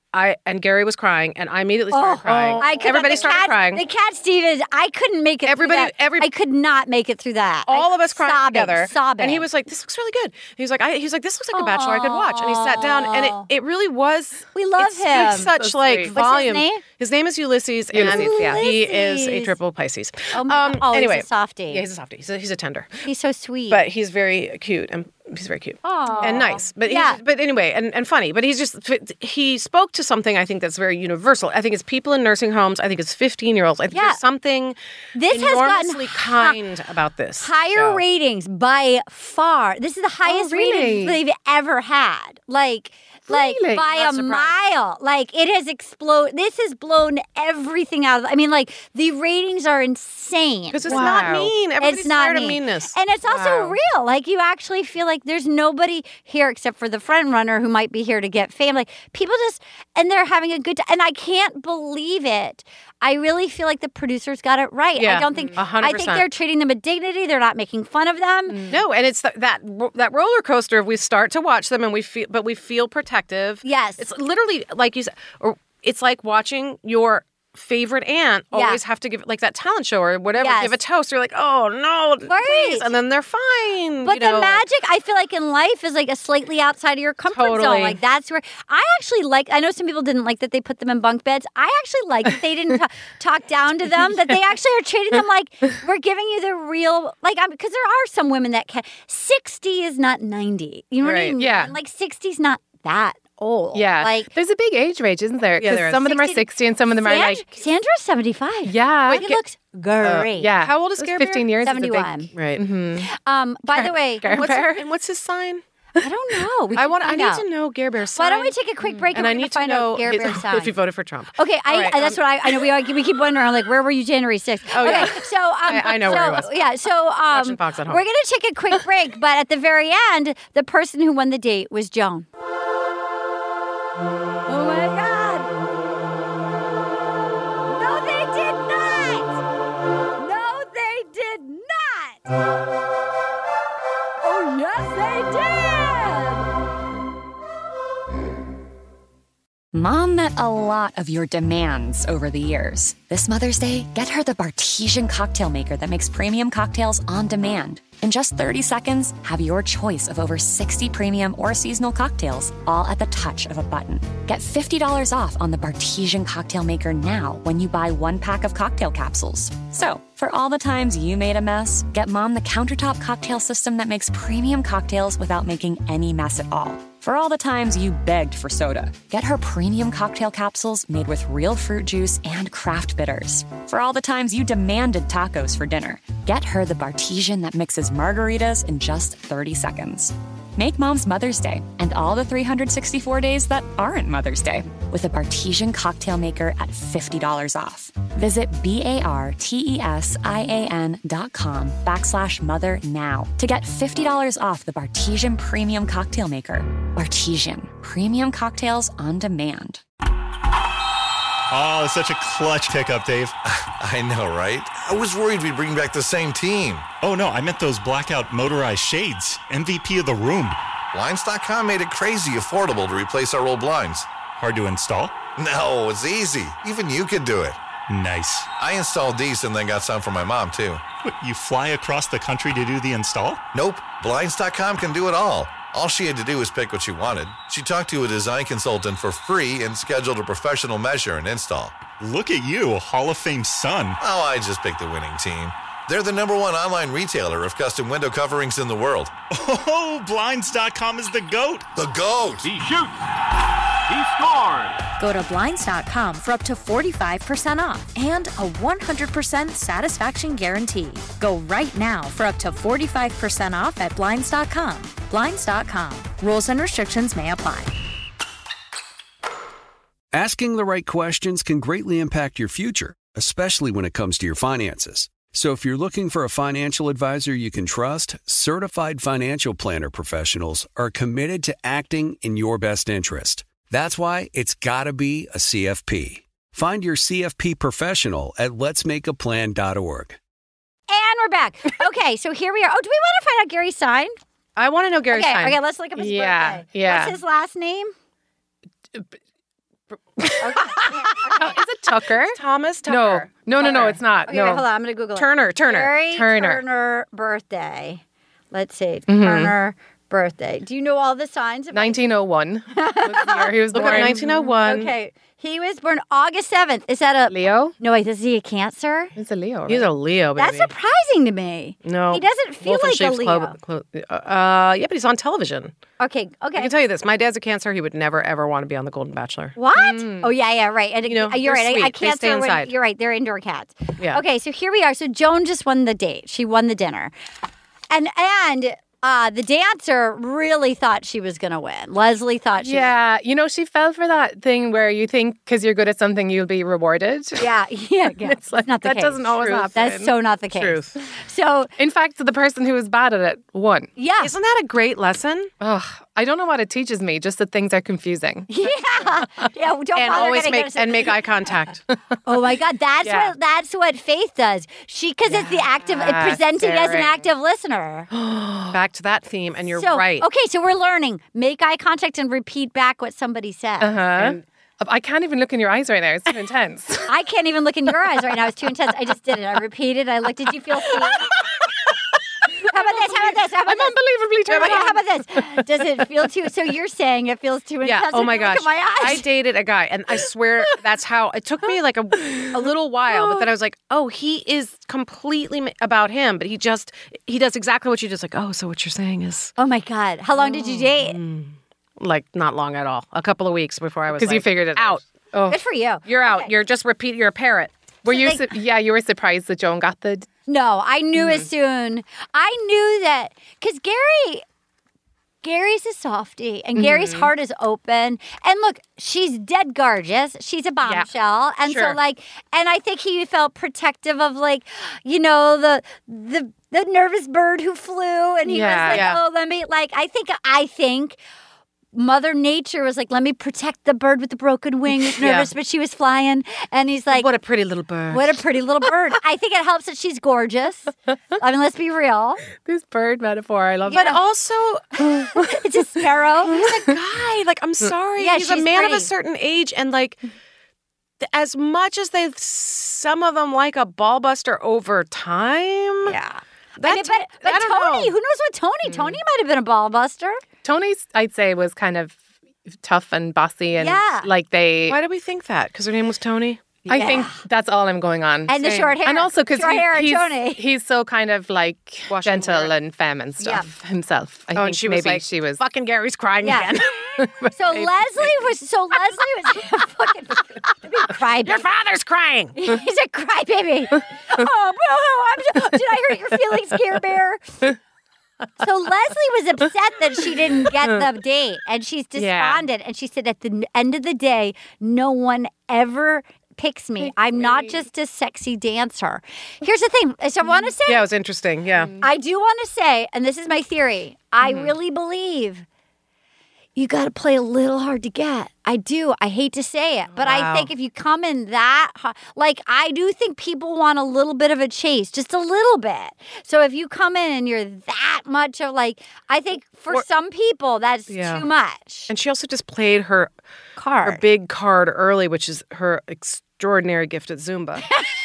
I and Gary was crying, and I immediately started Oh, crying. I could, Everybody the started cat, crying. The Cat Stevens, I couldn't make it Everybody- through that. every- I could not make it through that. All I, of us crying sobbing, together. Sobbing. And he was like, this looks really good. He was like, I, he was like, this looks like a Bachelor I could watch. And he sat down, and it, it really was. We love it him. speaks such So like sweet. What's his volume. name? His name is Ulysses, Ulysses, and yeah. he is a Ulysses. triple Pisces. Oh, my Um, God. Oh, anyway, he's a softie. Yeah, he's a softie. He's a, he's a tender. He's so sweet. But he's very cute and he's very cute Aw. and nice. But Yeah. he's, but anyway, and, and funny. But he's just he spoke to something I think that's very universal. I think it's people in nursing homes. I think it's fifteen year olds. I think Yeah. there's something This has gotten enormously hi- kind about this higher show. ratings by far. This is the highest really? ratings they've ever had. Like, like Really? by Not a surprised. mile. Like it has exploded. This has blown everything out of. I mean, like the ratings are insane. Because it's Wow. not mean. Everybody's It's not tired mean. of meanness. And it's also Wow. real. Like you actually feel like there's nobody here except for the front runner who might be here to get fame. Like people just and they're having a good time. And I can't believe it. I really feel like the producers got it right. Yeah, I don't think a hundred I think percent. they're treating them with dignity. They're not making fun of them. No, and it's th- that that roller coaster. We start to watch them, and we feel, but we feel protective. Yes. it's literally like you said, or it's like watching your favorite aunt Yeah. always have to give like that talent show or whatever, Yes. give a toast. You're like, oh no, Right. please, and then they're fine. But you know, the like- magic, I feel like in life, is like a slightly outside of your comfort Totally. zone. Like that's where I actually like. I know some people didn't like that they put them in bunk beds. I actually like that they didn't ta- talk down to them. That they actually are treating them like we're giving you the real. Like because there are some women that can. Sixty is not ninety. You know what I Right. mean? Yeah. Like sixty is not that old. Yeah. Like There's a big age range, isn't there? Yeah, 'Cause there is. some of them are sixty sixty and some of them are Sandra, like, Sandra's seventy-five. yeah. He looks great. yeah. How old is Those Gary Bear? fifteen years is a big- seventy-one. right. Mhm. Um. By the way, Gary What's Bear? and what's his sign? I don't know. We I can want. I find need out. to know Gare Bear's sign. Why don't we take a quick break and, and I we're gonna need to find know out Gare his- Bear's sign? if he voted for Trump. Okay, I, All right, I that's um, what I, I know. We we keep wondering, like, where were you January sixth? Oh, okay, yeah. so um, I- I know so, where he was. Yeah, so um, Watching Fox at home. we're gonna take a quick break, but at the very end, the person who won the date was Joan. Oh my God! No, they did not. No, they did not. Oh yes, they did. Mom met a lot of your demands over the years. This Mother's Day, get her the Bartesian cocktail maker that makes premium cocktails on demand. In just thirty seconds, have your choice of over sixty premium or seasonal cocktails, all at the touch of a button. Get fifty dollars off on the Bartesian cocktail maker now when you buy one pack of cocktail capsules. So, for all the times you made a mess, get Mom the countertop cocktail system that makes premium cocktails without making any mess at all. For all the times you begged for soda, get her premium cocktail capsules made with real fruit juice and craft bitters. For all the times you demanded tacos for dinner, get her the Bartesian that mixes margaritas in just thirty seconds. Make Mom's Mother's Day and all the three hundred sixty-four days that aren't Mother's Day with a Bartesian cocktail maker at fifty dollars off. Visit B-A-R-T-E-S-I-A-N dot com backslash mother now to get fifty dollars off the Bartesian Premium Cocktail Maker. Bartesian, premium cocktails on demand. Oh, such a clutch pickup, Dave. I know, right? I was worried we'd bring back the same team. Oh, no, I meant those blackout motorized shades. M V P of the room. Blinds dot com made it crazy affordable to replace our old blinds. Hard to install? No, it's easy. Even you could do it. Nice. I installed these and then got some for my mom, too. What, you fly across the country to do the install? Nope. Blinds dot com can do it all. All she had to do was pick what she wanted. She talked to a design consultant for free and scheduled a professional measure and install. Look at you, a Hall of Fame son. Oh, I just picked the winning team. They're the number one online retailer of custom window coverings in the world. Oh, Blinds dot com is the GOAT. The GOAT! He shoots. He scores. Go to Blinds dot com for up to forty-five percent off and a one hundred percent satisfaction guarantee. Go right now for up to forty-five percent off at Blinds dot com. Blinds dot com. Rules and restrictions may apply. Asking the right questions can greatly impact your future, especially when it comes to your finances. So if you're looking for a financial advisor you can trust, certified financial planner professionals are committed to acting in your best interest. That's why it's got to be a C F P. Find your C F P professional at lets make a plan dot org. And we're back. Okay, so here we are. Oh, do we want to find out Gary's sign? I want to know Gary's okay, sign. Okay, let's look up his Yeah, birthday. yeah. What's his last name? Oh, is it Tucker? Thomas Tucker. No, no, no, no, it's not. Okay, no. wait, hold on. I'm going to Google it. Turner, Turner. Gary Turner. Turner birthday. Let's see. Mhm. Turner birthday. Do you know all the signs? Of nineteen oh one was the year he was Look born. at nineteen oh one. Okay. He was born August seventh. Is that a Leo? No, wait. Is he a Cancer? He's a Leo. Right? He's a Leo, baby. That's surprising to me. No. He doesn't feel Wolf and like a Sheep's Leo. Club- Club- uh, yeah, but he's on television. Okay. Okay. I can tell you this. My dad's a Cancer. He would never, ever want to be on The Golden Bachelor. What? Oh yeah, yeah, right. And You know, you're they're right. sweet. I, I They can't stay when- inside. You're right. They're indoor cats. Yeah. Okay, so here we are. So Joan just won the date. She won the dinner, and and uh, the dancer really thought she was going to win. Leslie thought she. Yeah, you know, she fell for that thing where you think because you're good at something, you'll be rewarded. Yeah, yeah, yeah. It's like, not the that case. doesn't always Truth. happen. That's so not the case. Truth. So, in fact, the person who was bad at it won. Yeah. Isn't that a great lesson? Ugh, I don't know what it teaches me, just that things are confusing. Yeah, yeah. Don't And bother always getting make us- and make eye contact. Oh my God, that's Yeah. what that's what Faith does. She because it's the active Yeah, presenting as an Sarah. active listener. Back to that theme, and you're so, right. Okay, so we're learning. Make eye contact and repeat back what somebody said. Uh huh. I can't even look in your eyes right now. It's too intense. I can't even look in your eyes right now. It's too intense. I just did it. I repeated. I looked. Did you feel seen? How about this? How about this? How about I'm this? unbelievably How about, turned how about this? Does it feel too? So you're saying it feels too Yeah. intense? Oh my Look at gosh. my I eyes. dated a guy, and I swear that's how it took me like a, a little while. But then I was like, oh, he is completely ma- about him. But he just he does exactly what you just like. Oh, so what you're saying is Oh my God. How long did you date? like not long at all. A couple of weeks before I was Because like, you figured it out. Oh. Good for you. You're out. You're just repeat. You're a parrot. Were you? like- su- yeah, you were surprised that Joan got the. No, I knew Mm-hmm. as soon. I knew that because Gary, Gary's a softie, and Gary's Mm-hmm. heart is open. And look, she's dead gorgeous. She's a bombshell, and so Sure. like, and I think he felt protective of like, you know, the the the nervous bird who flew, and he Yeah, was like, yeah. oh, let me like. I think I think. Mother Nature was like, let me protect the bird with the broken wing. He's Yeah. nervous, but she was flying. And he's like, What a pretty little bird. what a pretty little bird. I think it helps that she's gorgeous. I mean, let's be real. This bird metaphor, I love But it. also, It's a sparrow. he's a guy. Like, I'm sorry. Yeah, he's a she's man of pretty. a certain age, and like, th- as much as they, some of them like a ball buster over time. Yeah. That I mean, but but I don't Tony, know. who knows what Tony? Tony might have been a ball buster. Tony's, I'd say, was kind of tough and bossy, and Yeah. like they. Why did we think that? Because her name was Tony. I Yeah. think that's all I'm going on. And the short hair. And also because Short hair and he's, Tony. he's so kind of like Washington gentle Lyric. and femme and stuff himself. I Oh, think and she maybe was like, she was. fucking Gary's crying Yeah. again. So Leslie was. So Leslie was fucking crybaby. Your father's crying. He's a crybaby. Oh, boo-hoo, I'm so, did I hurt your feelings, Care Bear? So Leslie was upset that she didn't get the date, and she's Yeah. despondent. And she said, at the n- end of the day, no one ever picks me. I'm not just a sexy dancer. Here's the thing. So I want to say, Yeah, it was interesting. Yeah. I do want to say, and this is my theory, I Mm-hmm. really believe you got to play a little hard to get. I do. I hate to say it, but I Wow. think if you come in that, ho- like, I do think people want a little bit of a chase, just a little bit. So if you come in and you're that much of like, I think for Or- some people that's Yeah. too much. And she also just played her Card. her big card early, which is her extraordinary gift at Zumba.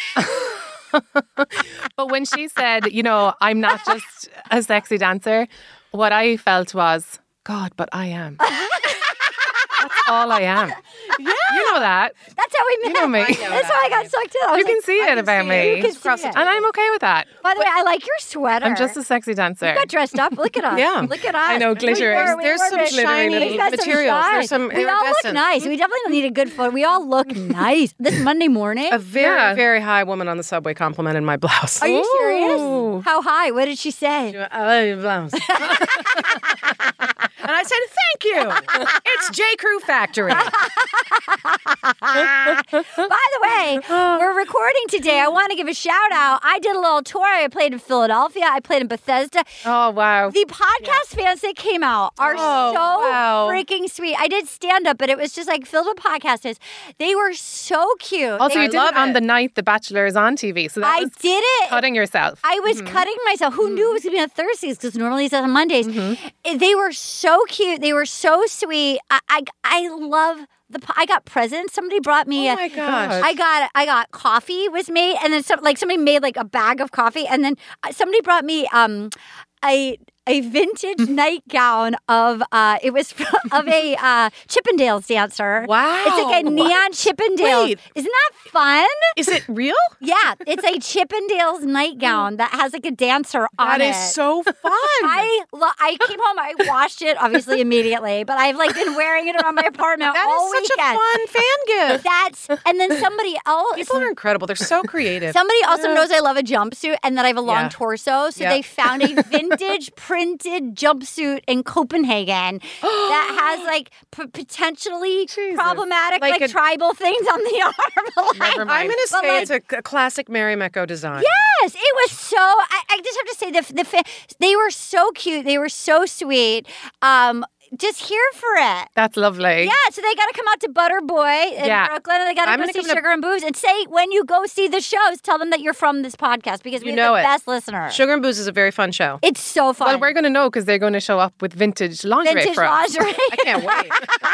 But when she said, you know, I'm not just a sexy dancer, what I felt was, God, but I am. That's all I am. Yeah. You know that. That's how we met. You know me. That's how I got sucked in. I was You can like, see I it about see me. it. You can see it. And I'm okay with that. By the way, I like your sweater. I'm just a sexy dancer. You got dressed up. Look at us. Yeah. Look at us. I know, glittering. We were- we There's were some very- shiny We've got some materials. shine. There's some We all look iridescent. nice. We definitely need a good photo. We all look nice. This Monday morning. A very, Yeah. very high woman on the subway complimented my blouse. Are you Ooh. serious? How high? What did she say? I love your blouse. And I said, thank you. It's J. Crew Factory. By the way, we're recording today. I want to give a shout out. I did a little tour. I played in Philadelphia. I played in Bethesda. Oh, wow. The podcast fans that came out are Oh, so wow. freaking sweet. I did stand up, but it was just like filled with podcasters. They were so cute. Also, They- you did it on the night The Bachelor is on T V. So that I was did it. cutting yourself. I was cutting myself. Who knew it was going to be on Thursdays? Because normally it's on Mondays. Eh, They were so cute. They were so sweet. I, I, I love the I got presents. Somebody brought me. Oh a, my gosh. I got I got coffee was made, and then some like somebody made like a bag of coffee, and then somebody brought me um a. a vintage nightgown of uh it was of a uh Chippendales dancer. Wow. It's like a neon Chippendales. Wait. Isn't that fun? Is it real? Yeah, it's a Chippendales nightgown that has like a dancer on That it. is so fun. I lo- I came home, I washed it obviously immediately, but I've like been wearing it around my apartment That all is such weekend. a fun fan gift. That's and then somebody else People are incredible. They're so creative. Somebody also knows I love a jumpsuit and that I have a long Yeah. torso. So Yep. they found a vintage printed jumpsuit in Copenhagen that has like p- potentially problematic like, Like a- tribal things on the arm. Like- I'm going to but, say like, it's a, a classic Mary Mecco design. Yes, it was so. I, I just have to say the the fa- they were so cute. They were so sweet. Um, just here for it. That's lovely. Yeah, so they got to come out to Butter Boy in Yeah. Brooklyn, and they got to I'm go gonna see come to- Sugar and Booze, and say when you go see the shows, tell them that you're from this podcast because we You have know the it. best listeners. Sugar and Booze is a very fun show. It's so fun. Well, we're going to know because they're going to show up with vintage lingerie Vintage for us. lingerie. I can't wait.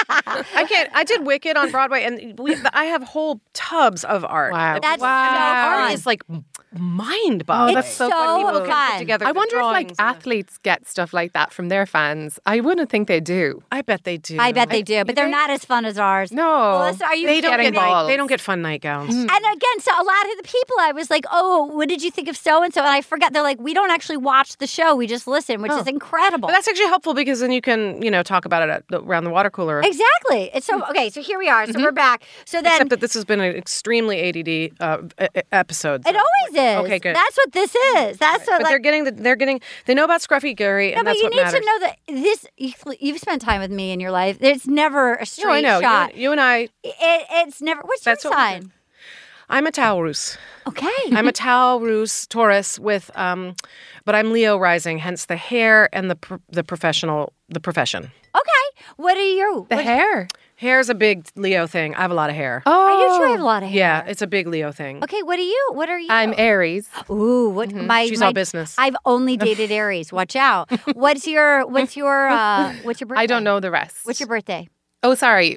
I can't. I did Wicked on Broadway, and we, I have whole tubs of art. Wow. That's I mean, so art fun. is like mind-boggling. Oh, that's It's so so funny. People can fun. put together I the wonder if like drawings and the- athletes get stuff like that from their fans. I wouldn't think they do. I bet they do. I bet they do, but they're not as fun as ours. No. Melissa, are you They don't kidding get me? balls. they don't get fun nightgowns. And again, so a lot of the people I was like, oh, what did you think of so and so? And I forgot they're like, we don't actually watch the show, we just listen, which Oh. is incredible. But that's actually helpful because then you can, you know, talk about it at the, around the water cooler. Exactly. It's so okay. So here we are. So we're back. So then Except that this has been an extremely A D D uh, e- e- episode. it always is. Okay, good. That's what this is. That's what. But Like, they're getting the, they're getting they know about Scruffy Gary, no, and but that's you what need matters. to know that this. You, you've spent time with me in your life. There's never a straight No, I know. shot. You, you and I. It, it's never. What's That's your what we sign? I'm a Taurus. Okay. I'm a Taurus Taurus with um, but I'm Leo rising. Hence the hair and the pr- the professional the profession. Okay. What are you? The what, hair. Hair's a big Leo thing. I have a lot of hair. Oh. I do too. I have a lot of hair. Yeah, it's a big Leo thing. Okay. What are you? What are you? I'm Aries. Ooh, what my She's my, all business. I've only dated Aries. Watch out. What's your what's your uh what's your birthday? I don't know the rest. What's your birthday? Oh, sorry.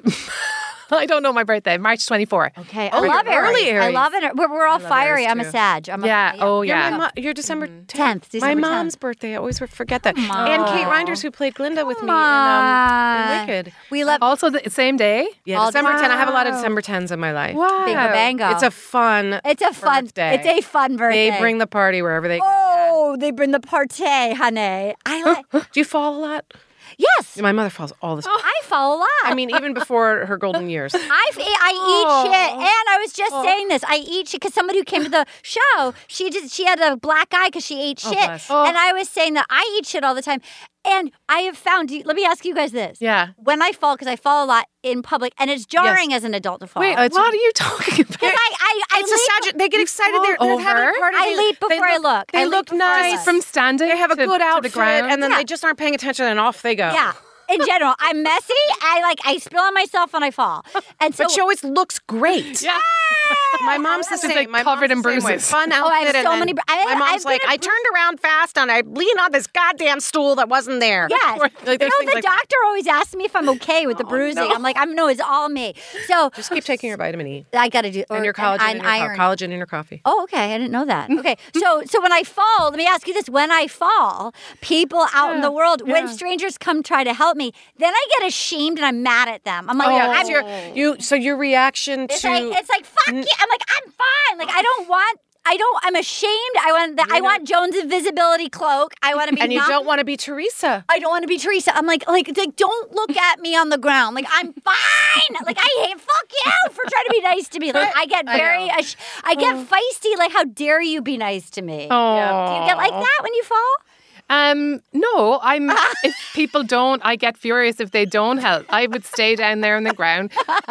I don't know my birthday. March twenty-fourth. Okay. Oh, I love you're Aries. early I Aries. love it. We're, we're all love fiery. Aries, I'm a too. Sag. I'm a, Yeah. Oh, You're, yeah. my mo- you're December tenth. My December mom's tenth. birthday. I always forget that. Come And Kate on. Reinders, who played Glinda with me in, um, on. in Wicked. We love Also the same day? Yeah, All December tenth. I have a lot of Wow. December tens in my life. Wow. Bingo Bango. It's a fun. It's a fun birthday. It's a fun birthday. They bring the party wherever they go. Oh, they bring the party, honey. I like. Do you fall a lot? Yes. My mother falls all the time. I fall a lot. I mean, even before her golden years. I, I eat shit, and I was just saying this. I eat shit because somebody who came to the show, she just she had a black eye because she ate Oh, shit, bless. and I was saying that I eat shit all the time. And I have found. Let me ask you guys this: Yeah. when I fall, because I fall a lot in public, and it's jarring as an adult to fall. Wait, what are you talking about? Because I, I, I It's leap, a Sag- They get excited. They're, they're having a over. party. I They- leap they before I look. They I leap look before I nice. look. From standing They have a to- good to the outfit, ground? and then Yeah. they just aren't paying attention, and off they go. Yeah. In general, I'm messy. I like I spill on myself when I fall, and so But she always looks great. Yeah. My mom's the She's, same. like, My covered mom's in the same way. bruises. Fun Oh, I have outfit. so and many then br- I- my mom's I've been like, a I bru- turned around fast and I leaned on this goddamn stool that wasn't there. Yes. Like, you there's know, things the like that. doctor always asks me if I'm okay with the bruising. I'm like, I'm no, it's all me. So Just keep taking your vitamin E I got to do and or- your collagen and and your co- iron. collagen in your coffee. Oh, okay. I didn't know that. Okay. So so when I fall, let me ask you this. When I fall, people out in the world, when strangers come try to help me, then I get ashamed and I'm mad at them. I'm like, Oh, yeah, I'm, 'cause your you so your reaction it's to like it's like fuck you. I'm like, I'm fine. Like I don't want I don't I'm ashamed. I want the, I want Joan's invisibility cloak. I want to be and you not- don't want to be Teresa. I don't want to be Teresa. I'm like, like, like, don't look at me on the ground. Like, I'm fine. Like, I hate, fuck you for trying to be nice to me. Like, I get I very, know. ash- I get feisty. Like, how dare you be nice to me? Oh. Do you get like that when you fall? Um, no, I'm. If people don't, I get furious if they don't help. I would stay down there on the ground.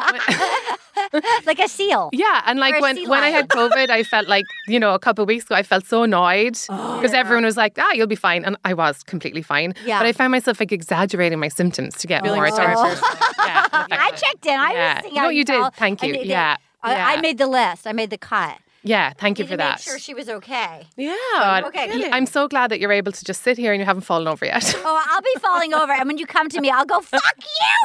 Like a seal. Yeah, and Or like a when, sea when I lion. had COVID, I felt like, you know, a couple of weeks ago, I felt so annoyed Oh, because everyone was like, ah, you'll be fine. And I was completely fine. Yeah. But I found myself like exaggerating my symptoms to get Feeling more sorry attention. for yourself. Yeah, I checked in. I Yeah. was seeing No, how you did. fall. Thank I you. did- Yeah. I, Yeah. I made the list. I made the cut. yeah, thank you Need for to that. make sure she was okay. Yeah. God, Okay. I'm so glad that you're able to just sit here and you haven't fallen over yet. Oh, I'll be falling over, and when you come to me, I'll go, fuck you, man,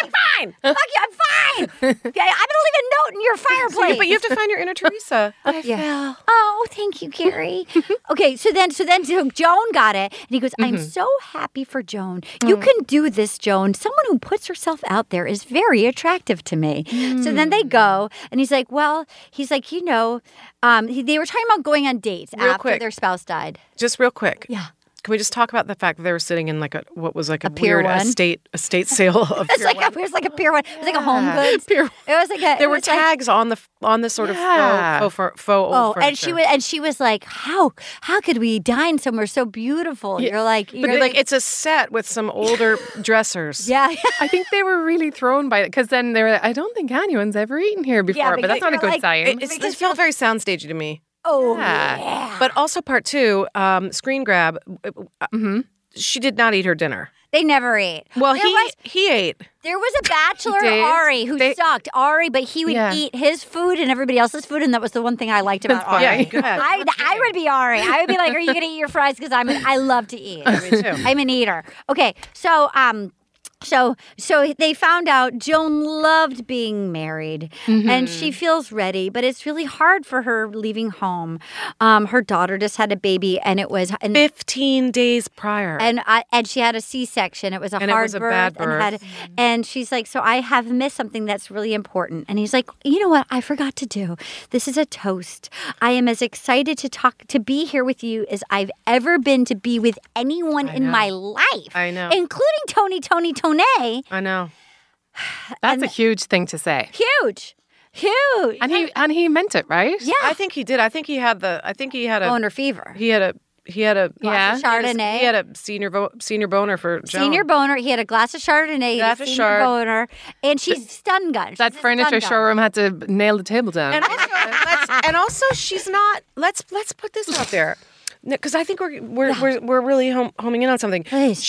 I'm fine. Fuck you, I'm fine. Yeah, I'm gonna leave a note in your fireplace. But you have to find your inner Teresa. I yeah. Oh, thank you, Gary. Okay, so then, so then, so Joan got it, and he goes, "I'm Mm-hmm. so happy for Joan. You can do this, Joan. Someone who puts herself out there is very attractive to me." So then they go, and he's like, "Well, he's like, you know, um, he, they were talking about going on dates Real after quick. their spouse died." Just real quick. Yeah. Can we just talk about the fact that they were sitting in like a what was like a, A Pier weird One? estate estate sale of It's Pier like One? a, it was like a pier one. It was like a home goods. Pier- It was like a. There it were was like- tags on the on the sort Yeah. of faux faux, faux old Oh, furniture. and she was, and she was like, "How, how could we dine somewhere so beautiful?" Yeah, You're like, but you're like it's a set with some older dressers. yeah, I think they were really thrown by it because then they were like, I don't think anyone's ever eaten here before, but that's not a good like- sign. It, it's, it felt very soundstagey to me. Oh, Yeah. yeah. But also part two, um, screen grab. uh, Mm-hmm. She did not eat her dinner. They never ate. Well, There he was- he ate. There was a bachelor, Dave, Ari, who they- sucked. Ari, but he would Yeah. eat his food and everybody else's food, and that was the one thing I liked about Ari. Yeah, go ahead. I, I would be Ari. I would be like, "Are you going to eat your fries?" Because I'm, an, I love to eat. Me too. I'm an eater. Okay, so um, so so they found out Joan loved being married, and she feels ready, but it's really hard for her leaving home. Um, her daughter just had a baby, and it was and Fifteen days prior. and I, and she had a C-section. It was a And it hard was a birth, bad and birth. had and she's like, "So I have missed something that's really important." And he's like, "You know what? I forgot to do. This is a toast. I am as excited to talk to be here with you as I've ever been to be with anyone in know. my life, I know. including Tony, Tony, Tony. I know. That's a huge thing to say. Huge, huge. And he and he meant it, right? Yeah, I think he did. I think he had the. I think he had a. boner fever. He had a. He had a. Yeah. Glass of Chardonnay. He had a senior vo- senior boner for Joan. Senior boner. He had a glass of Chardonnay. He had Glass a of senior Chard. boner, and she's stun gun. She's That a furniture stun gun. showroom had to nail the table down. And also, let's, and also, she's not. Let's let's put this out there, because I think we're we're we're, we're really home, homing in on something. Please.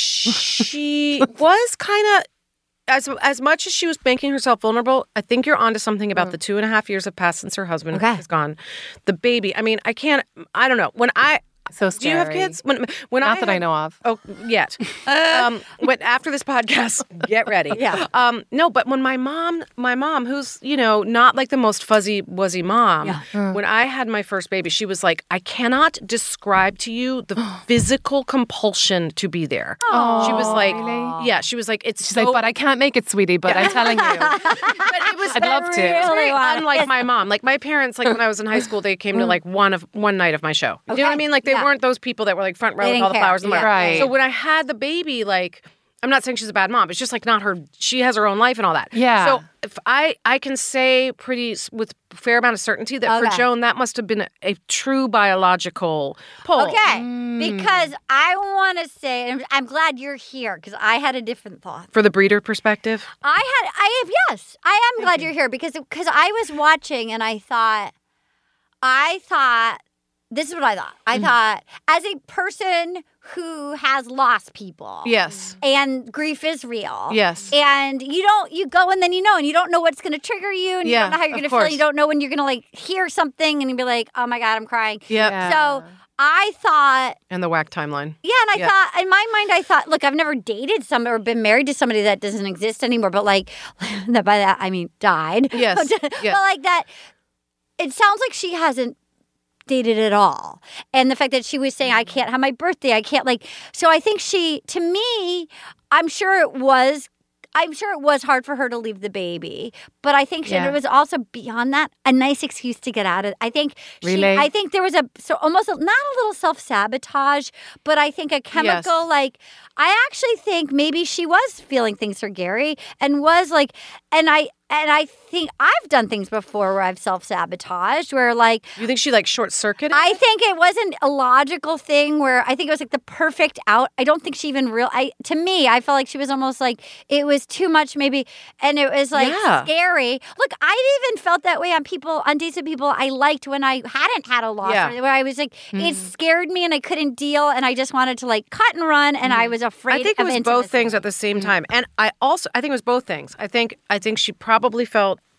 She was kind of. As as much as she was making herself vulnerable, I think you're onto something about the two and a half years have passed since her husband Okay. is gone. The baby. I mean, I can't. I don't know. When I so do you have scary. kids? When when Not I that I had- know of. Oh, yet. um, when after this podcast, get ready. Yeah. Um, no, but when my mom, my mom, who's you know not like the most fuzzy wuzzy mom, Yeah. when I had my first baby, she was like, I cannot describe to you the physical compulsion to be there. Oh, she was like, really? yeah, she was like, it's She's so, like, but I can't make it, sweetie, but I'm telling you. but it was I'd love to. It was very Really want- unlike yes. my mom. Like my parents, like when I was in high school, they came to like one of one night of my show. You know what I Okay. mean? Like they Yeah. weren't those people that were like front row They with didn't all the care. flowers in the Yeah. Right. So when I had the baby, like I'm not saying she's a bad mom. It's just like not her. She has her own life and all that. Yeah. So if I I can say pretty s- with a fair amount of certainty that Okay. for Joan that must have been a, a true biological pull. Okay, because I want to say, and I'm glad you're here because I had a different thought. For the breeder perspective. I had, I have, yes, I am glad you're here because because I was watching and I thought, I thought, this is what I thought. I thought, as a person who has lost people, Yes. and grief is real, Yes. and you don't, you go and then you know, and you don't know what's going to trigger you, and you Yeah, don't know how you're of going to feel. course. You don't know when you're going to like hear something, and you be like, oh my god, I'm crying. Yep. Yeah. So I thought. And the whack timeline. Yeah, and I Yeah. thought, in my mind, I thought, look, I've never dated somebody or been married to somebody that doesn't exist anymore, but like, that by that, I mean, died. Yes, But, yes. but like that, it sounds like she hasn't dated at all. And the fact that she was saying, I can't have my birthday, I can't, like, so I think she, to me, I'm sure it was. I'm sure it was hard for her to leave the baby, but I think she, Yeah. it was also beyond that a nice excuse to get out of. I think she, Really? I think there was a so almost a, not a little self sabotage, but I think a chemical Yes. like. I actually think maybe she was feeling things for Gary and was like, and I and I think I've done things before where I've self sabotaged, where like You think she like short circuited? I think it wasn't a logical thing where I think it was like the perfect out. I don't think she even real. I to me, I felt like she was almost like it was too much, maybe, and it was like Yeah. scary. Look, I even felt that way on people, on dates with people I liked when I hadn't had a loss, Yeah. or where I was like, it scared me and I couldn't deal, and I just wanted to like cut and run, and I was afraid. I think it of was intimacy. both things at the same time, and I also I think it was both things. I think I think she probably felt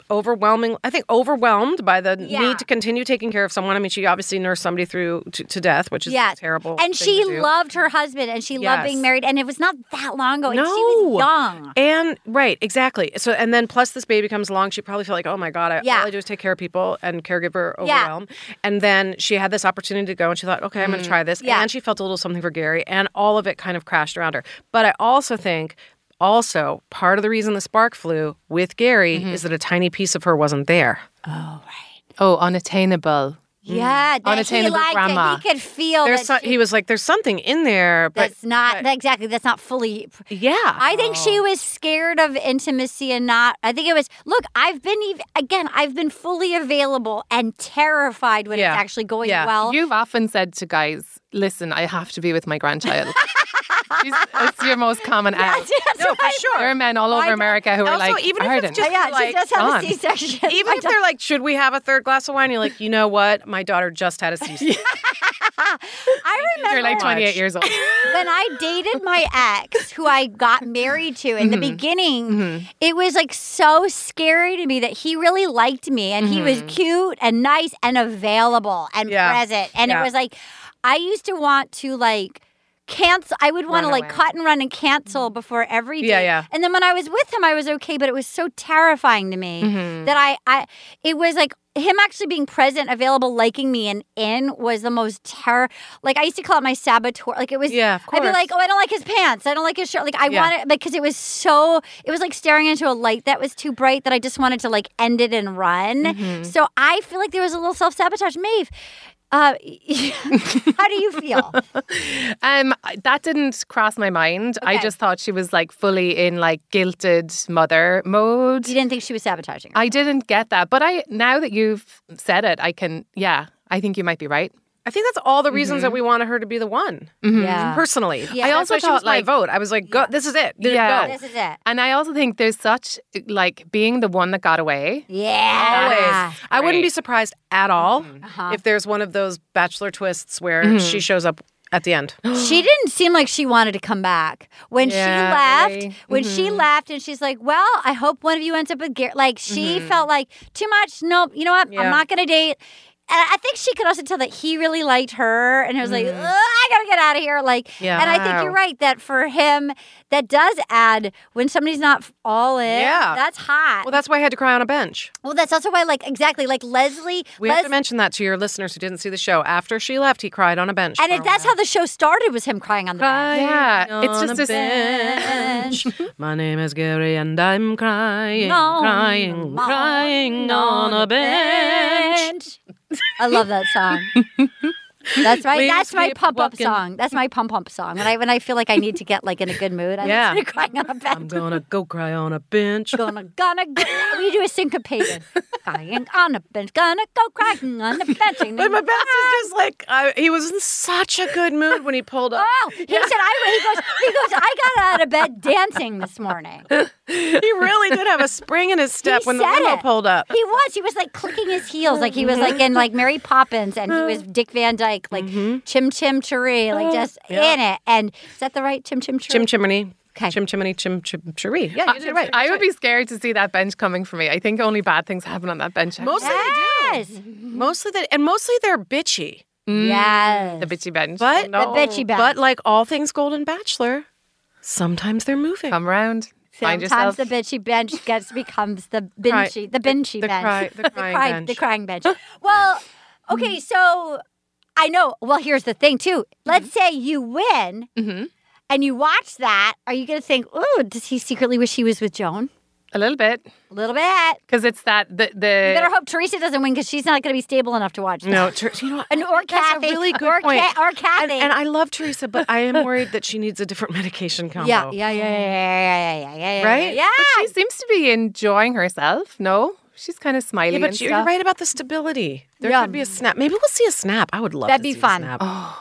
overwhelming, I think overwhelmed by the Yeah. need to continue taking care of someone. I mean, she obviously nursed somebody through to, to death, which is Yes. a terrible And thing she to do. loved her husband and she loved Yes. being married. And it was not that long ago. And No. she was young. And right, exactly. So and then plus this baby comes along, she probably felt like, oh my God, I, Yeah. all I do is take care of people and caregiver Yeah. overwhelm. And then she had this opportunity to go and she thought, okay, I'm going to try this. Yeah. And she felt a little something for Gary and all of it kind of crashed around her. But I also think also part of the reason the spark flew with Gary is that a tiny piece of her wasn't there. Oh, right. Oh, unattainable. Yeah. That he Unattainable liked grandma. it. He could feel There's that so, he was like, there's something in there, but that's not that exactly that's not fully yeah. I think she was scared of intimacy and not I think it was look I've been ev- again I've been fully available and terrified when Yeah. it's actually going Yeah. well. You've often said to guys, listen, I have to be with my grandchild. She's, it's your most common out. Yes, yes, No, for right. sure. There are men all over I- America who are also, like, even if Arden, it's just Yeah, she like, just had a gone. C-section. even if they're like, should we have a third glass of wine? You're like, you know what? My daughter just had a C-section. I remember You're like twenty-eight years old. when I dated my ex, who I got married to in the beginning, it was like so scary to me that he really liked me and he was cute and nice and available and Yeah. present. And Yeah. it was like, I used to want to like cancel. I would want to Run like away. cut and run and cancel before every date. Yeah, yeah. And then when I was with him, I was okay, but it was so terrifying to me that I, I, it was like, him actually being present, available, liking me, and in was the most terror. Like I used to call it my saboteur. Like it was. Yeah, of I'd be course. like, oh, I don't like his pants. I don't like his shirt. Like I Yeah. wanted because it was so. It was like staring into a light that was too bright that I just wanted to like end it and run. Mm-hmm. So I feel like there was a little self sabotage. Maeve, uh, how do you feel? Um, that didn't cross my mind. I Okay. just thought she was like fully in like guilted mother mode. You didn't think she was sabotaging her? I didn't get that, but I now that you've said it, I can. Yeah, I think you might be right. I think that's all the reasons that we wanted her to be the one. Yeah. Personally. Yeah. I That's also why she she was was my like- vote. I was like, go, this is it. Yeah. Go. This is it. And I also think there's such like being the one that got away. Yeah. Always. I wouldn't be Great. surprised at all Uh-huh. if there's one of those bachelor twists where she shows up at the end. She didn't seem like she wanted to come back when Yeah, she left. really. When she left, and she's like, "Well, I hope one of you ends up with Gary." Like she felt like too much. Nope. You know what? Yeah. I'm not going to date. And I think she could also tell that he really liked her, and it was like, "Ugh, I gotta get out of here. Like, Yeah. and I think you're right that for him, that does add when somebody's not all in. Yeah. that's hot. Well, that's why I had to cry on a bench. Well, that's also why, like, exactly, like Leslie. We Les- have to mention that to your listeners who didn't see the show. After she left, he cried on a bench. and for if a that's while. how the show started, was him crying on the bench. Yeah, it's on just a a bench. My name is Gary and I'm crying, On- crying, crying on a bench. I love that song. That's right. We That's my keep pump up walking. song. That's my pump up song. When I when I feel like I need to get like in a good mood, I'm Yeah. just crying on a bench. I'm gonna go cry on a bench. Gonna gonna go. We do a syncopated. Crying on a bench. Gonna go crying on the bench. But my best is just like I, he was in such a good mood when he pulled up. Oh, he said I. He goes. He goes. I got out of bed dancing this morning. He really did have a spring in his step He when the said limo it. pulled up. He was. He was like clicking his heels, like he was like in like Mary Poppins, and he was Dick Van Dyke, like chim chim cheree, like just Yeah. in it. And is that the right chim chim cheree? Chim chimney. Okay. Chim chimney, chim chim cheree. Yeah, you did it right. I would be scared to see that bench coming for me. I think only bad things happen on that bench. Mostly Yes. they do. Mostly they and mostly they're bitchy. Yes. The bitchy bench. But The bitchy bench. But like all things Golden Bachelor, sometimes they're moving. Come around. Find Sometimes yourself. the bitchy bench gets becomes the binchy, the binchy the bench, cry- the crying cry- bench. the crying bench. Well, okay, so I know. Well, here's the thing too. Let's say you win, and you watch that. Are you going to think, "Oh, does he secretly wish he was with Joan?" A little bit. A little bit. Because it's that, the, the You better hope Teresa doesn't win because she's not going to be stable enough to watch. That. No, Ter- you know what? and or That's Kathy, a really good or point. Ca- or Kathy. And, and I love Teresa, but I am worried that she needs a different medication combo. yeah, yeah, yeah, yeah, yeah, yeah, yeah, yeah, Right? Yeah. But she seems to be enjoying herself. No? She's kind of smiling Yeah, but and you're stuff. right about the stability. There Yeah. could be a snap. Maybe we'll see a snap. I would love That'd to be see fun. a snap.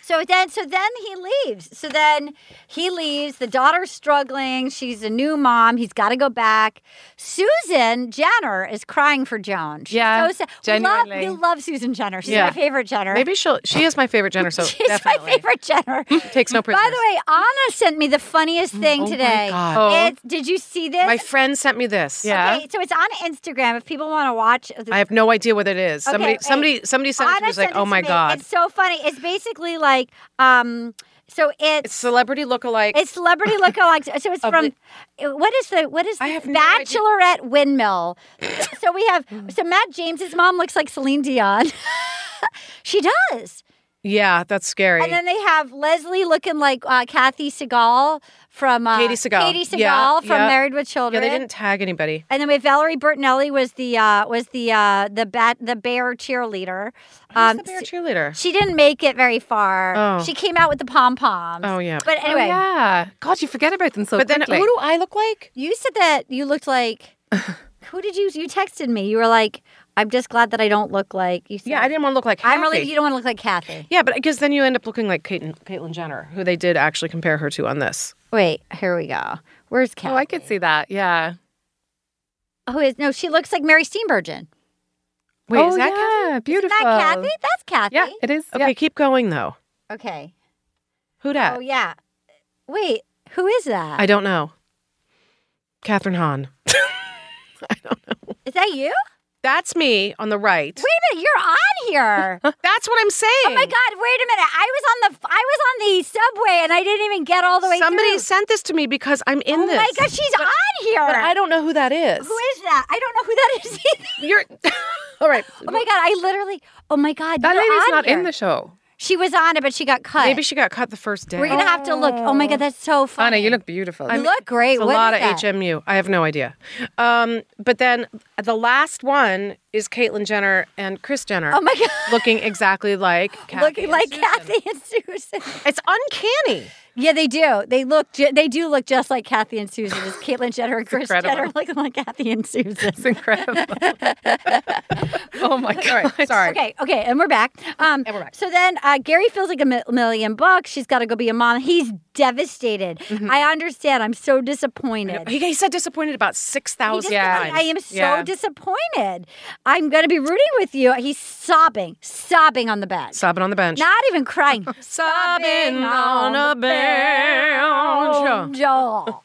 So then, so then he leaves. So then he leaves. The daughter's struggling. She's a new mom. He's got to go back. Susan Jenner is crying for Joan. She's Yeah, so sad. genuinely. We love, we love Susan Jenner. She's Yeah. my favorite Jenner. Maybe she'll. She is my favorite Jenner. So She's definitely. my favorite Jenner. Takes no prisoners. By the way, Anna sent me the funniest thing Oh my today. God. Oh. It's, did you see this? My friend sent me this. Okay, so it's on Instagram. If people want to watch, I have no idea what it is. Okay, Somebody, wait. somebody, somebody sent it to Anna me. Was like, sent it oh to my me. god, It's so funny. It's basically like, um, so it's, it's celebrity lookalike. it's celebrity lookalike. So it's Of from what is the what is the have no Bachelorette Windmill? So we have so Matt James's mom looks like Celine Dion. She does. Yeah, that's scary. And then they have Leslie looking like uh, Kathy Segal from uh, Katie Segal. Katie Segal Yeah, from yeah. Married with Children. Yeah, they didn't tag anybody. And then we have Valerie Bertinelli was the uh, was the uh, the bat the bear cheerleader. Um, the bear cheerleader? She didn't make it very far. Oh. She came out with the pom poms. Oh yeah. But anyway, Oh, yeah. God, you forget about them so But then, quickly. who do I look like? you said that you looked like. Who did you? You texted me. You were like, "I'm just glad that I don't look like." You said, Yeah, I didn't want to look like. I'm really. Kathy. You don't want to look like Kathy. Yeah, but because then you end up looking like Caitlyn, Caitlyn Jenner, who they did actually compare her to on this. Wait, here we go. Where's Kathy? Oh, I could see that. Yeah. Oh, is no? She looks like Mary Steenburgen. Wait, oh, is that yeah, Kathy? beautiful. Isn't that Kathy? That's Kathy. Yeah, it is. Okay, Yeah. keep going though. Okay. Who dat? Oh yeah. Wait, who is that? I don't know. Catherine Hahn. Is that you? That's me on the right. Wait a minute, you're on here. That's what I'm saying. Oh my God! Wait a minute. I was on the I was on the subway and I didn't even get all the way Somebody through. sent this to me because I'm in oh this. my God, she's on here. But I don't know who that is. Who is that? I don't know who that is either. You're all right. Oh my God! I literally. Oh my God! That you're lady's on not here. in the show. She was on it, but she got cut. Maybe she got cut the first day. We're gonna have to look. Oh my God, that's so funny. Anna, you look beautiful. You look great. It's a What lot is of that? H M U. I have no idea. Um, but then the last one is Caitlyn Jenner and Kris Jenner. Oh my God. Looking exactly like Kathy Looking and like Susan. Kathy and Susan. It's uncanny. Yeah, they do. They look. Ju- they do look just like Kathy and Susan. It's Caitlyn Jenner and Kris incredible. Jenner looking like Kathy and Susan. It's incredible. Oh my God. All right, sorry. Okay, okay, and we're back. Um, And we're back. So then uh, Gary feels like a mi- million bucks. She's got to go be a mom. He's devastated. Mm-hmm. I understand. I'm so disappointed. He, he said disappointed about six He thousand just- times. I am so Yeah. disappointed. I'm going to be rooting with you. He's sobbing, sobbing on the bench. Sobbing on the bench. Not even crying. Sobbing on a bench. Joel.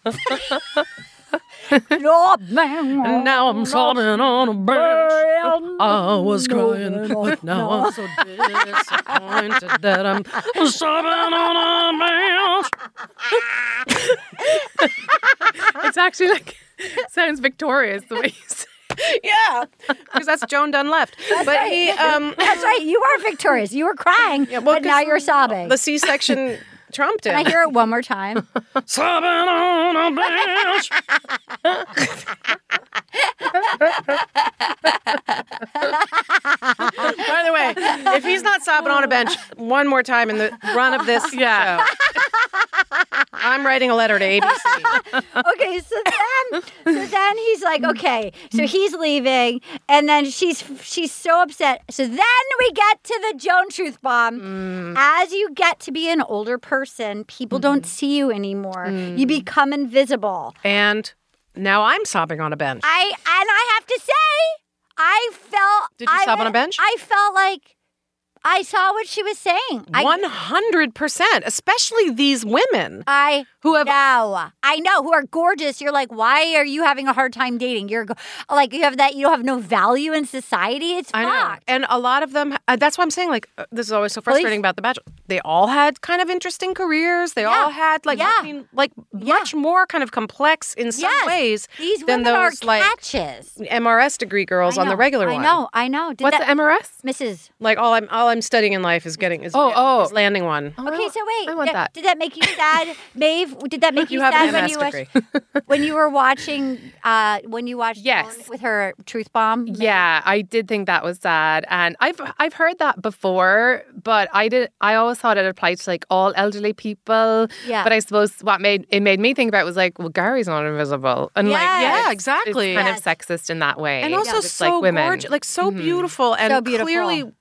No, man. And now I'm sobbing on a bench. I was crying, but now I'm so disappointed that I'm sobbing on a bench. It's actually like, sounds victorious the way you say it. Yeah, because that's Joan Dunn left. That's but right. he, um, That's right. You are victorious. You were crying, Yeah, well, but now 'cause you're sobbing. the C-section trumped him. Can I hear it one more time? Sobbing on a bench. By the way, if he's not sobbing on a bench one more time in the run of this Yeah. show, I'm writing a letter to A B C. Okay, so then, so then he's like, okay, so he's leaving, and then she's she's so upset. So then we get to the Joan truth bomb. As you get to be an older person, people don't see you anymore. You become invisible. And now I'm sobbing on a bench. I and I have to say, I felt. Did you I, sob on a bench? I felt like I saw what she was saying. I, one hundred percent, especially these women. I who have know, I know, who are gorgeous. You're like, why are you having a hard time dating? You're go- like, you have that, you don't have no value in society. It's I know. fucked. And a lot of them, uh, that's why I'm saying, like, uh, this is always so Well, frustrating about The Bachelor. They all had kind of interesting careers. They all had, like, Yeah. I mean, like, much more kind of complex in some Yes. ways These than women are those, like, catches. M R S degree girls I on the know, regular I one. know, I know. Did What's that, the M R S? Missus Like, all I'm all I'm studying in life is getting, is, Oh, oh. is landing one. Okay, so wait. I want did, that. did that make you sad, Maeve? Did that make you, You have sad an when M S you degree. watched, when you were watching uh, when you watched Yes. Joan with her truth bomb? Yeah, I did think that was sad, and I've I've heard that before, but I did I always thought it applied to like all elderly people. Yeah. But I suppose what made it made me think about was like, well, Gary's not invisible, and like Yes. Yeah, it's- exactly. it's kind Yes. of sexist in that way. And also It's so like women. gorgeous, like so beautiful and So beautiful. clearly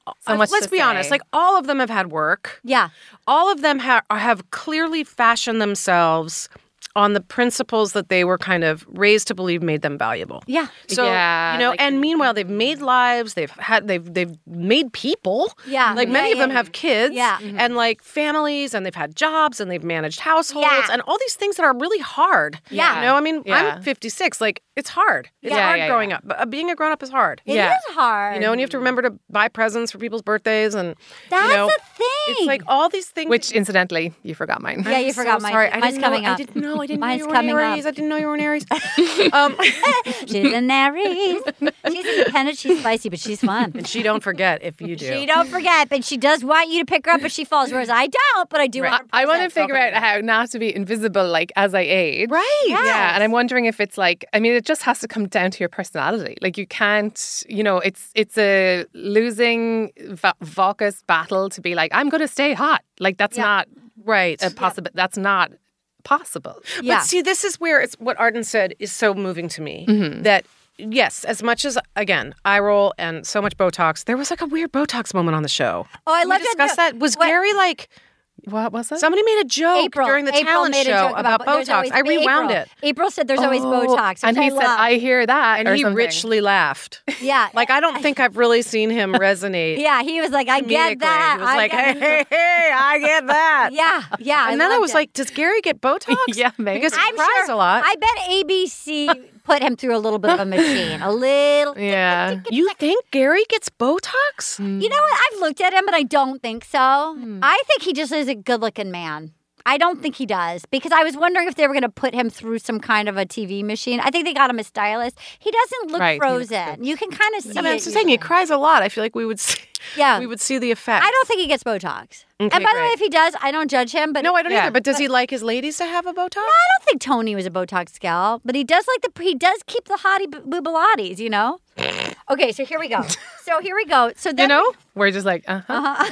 So much let's to be say. honest, like all of them have had work. Yeah. All of them ha- have clearly fashioned themselves on the principles that they were kind of raised to believe made them valuable. Yeah. So, Yeah, you know, like- and meanwhile they've made lives, they've had they've they've made people. Yeah. Like many Yeah, of them yeah. have kids Yeah. and like families, and they've had jobs, and they've managed households Yeah. and all these things that are really hard. Yeah. You know, I mean, Yeah. I'm fifty-six, like it's hard. It's Yeah, hard yeah, growing yeah. up. But, uh, being a grown up is hard. It is Yeah. hard. You know, and you have to remember to buy presents for people's birthdays, and That's you know, the thing. it's like all these things. Which, incidentally, you forgot mine. Yeah, you I'm forgot so mine. Sorry, I Mine's didn't coming know, up. I didn't know. I didn't Mine's know you were coming an up. Aries. I didn't know you were an Aries. um, She's an Aries. She's independent. She's spicy, but she's fun. and she don't forget if you do. She don't forget, but she does want you to pick her up if she falls. Whereas I don't, but I do. I, want I want to to figure out how not to be invisible, like as I age. Right. Yeah. And I'm wondering if it's like, I mean, it just has to come down to your personality. Like you can't, you know, it's it's a losing va- Vaucus battle to be like, I'm going to stay hot. Like that's Yeah. not Right. a possible. That's not possible. Yeah. But see, this is where it's what Arden said is so moving to me. Mm-hmm. That yes, as much as again, eye roll and so much Botox, there was like a weird Botox moment on the show. Oh, I Can love we discuss that. Was What- Gary like? What was it? Somebody made a joke April during the April talent made a show joke about, there's Botox. always- I rewound April. it. April said there's always Oh, Botox, and which he I said, love. "I hear that," And or he something. richly laughed. Yeah, Like I don't think I've really seen him resonate. yeah, he was like, I get comedically. that. He was I like, get hey, hey, hey, I get that. Yeah, yeah. And then I loved was it. like, does Gary get Botox? Yeah, maybe. Because he I'm cries sure, a lot. I bet A B C put him through a little bit of a machine, a little. Yeah. You think Gary gets Botox? You know what? I've looked at him, but I don't think so. Hmm. I think he just is a good-looking man. I don't think he does because I was wondering if they were going to put him through some kind of a T V machine. I think they got him a stylist. He doesn't look Right, he looks frozen. You can kind of see And it. I'm just saying, he cries a lot. I feel like we would see, Yeah. we would see the effect. I don't think he gets Botox. and by the way, great. if he does, I don't judge him. But No, I don't Yeah. either. But does he like his ladies to have a Botox? I don't think Tony was a Botox gal, but he does like the he does keep the hottie b- boobalotties, you know. Okay, so here we go. So here we go. So then You know, we're just like, uh huh.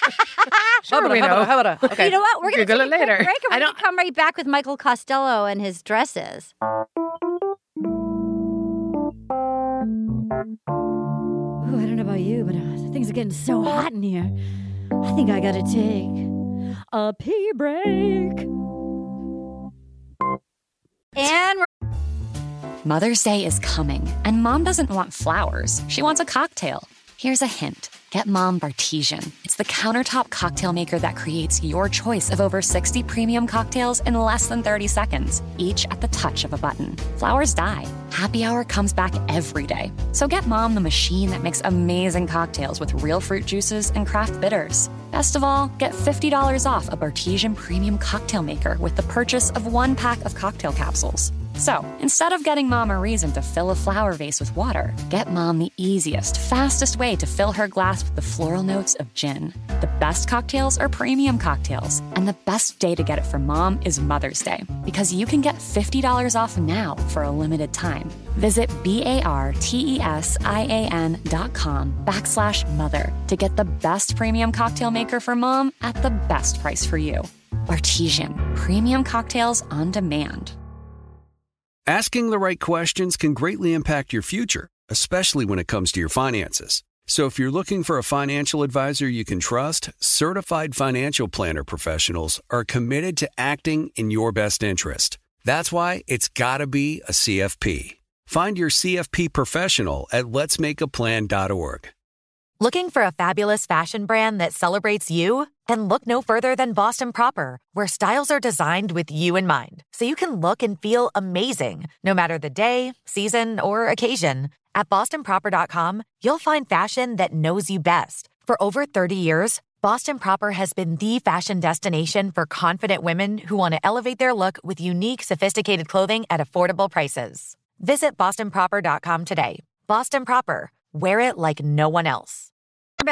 Sure, we know. Okay. You know what? We're going to Google take it a quick later. break, and we're going to come right back with Michael Costello and his dresses. Ooh, I don't know about you, but uh, things are getting so hot in here. I think I got to take a pee break. And we're Mother's Day is coming, and Mom doesn't want flowers. She wants a cocktail. Here's a hint. Get Mom Bartesian. It's the countertop cocktail maker that creates your choice of over sixty premium cocktails in less than thirty seconds, each at the touch of a button. Flowers die. Happy Hour comes back every day. So get Mom the machine that makes amazing cocktails with real fruit juices and craft bitters. Best of all, get fifty dollars off a Bartesian premium cocktail maker with the purchase of one pack of cocktail capsules. So, instead of getting Mom a reason to fill a flower vase with water, get Mom the easiest, fastest way to fill her glass with the floral notes of gin. The best cocktails are premium cocktails, and the best day to get it for Mom is Mother's Day, because you can get fifty dollars off now for a limited time. Visit B-A-R-T-E-S-I-A-N dot com backslash mother to get the best premium cocktail maker for Mom at the best price for you. Bartesian, premium cocktails on demand. Asking the right questions can greatly impact your future, especially when it comes to your finances. So if you're looking for a financial advisor you can trust, certified financial planner professionals are committed to acting in your best interest. That's why it's got to be a C F P. Find your C F P professional at lets make a plan dot org. Looking for a fabulous fashion brand that celebrates you? Then look no further than Boston Proper, where styles are designed with you in mind, so you can look and feel amazing, no matter the day, season, or occasion. At boston proper dot com, you'll find fashion that knows you best. For over thirty years, Boston Proper has been the fashion destination for confident women who want to elevate their look with unique, sophisticated clothing at affordable prices. Visit boston proper dot com today. Boston Proper. Wear it like no one else. back.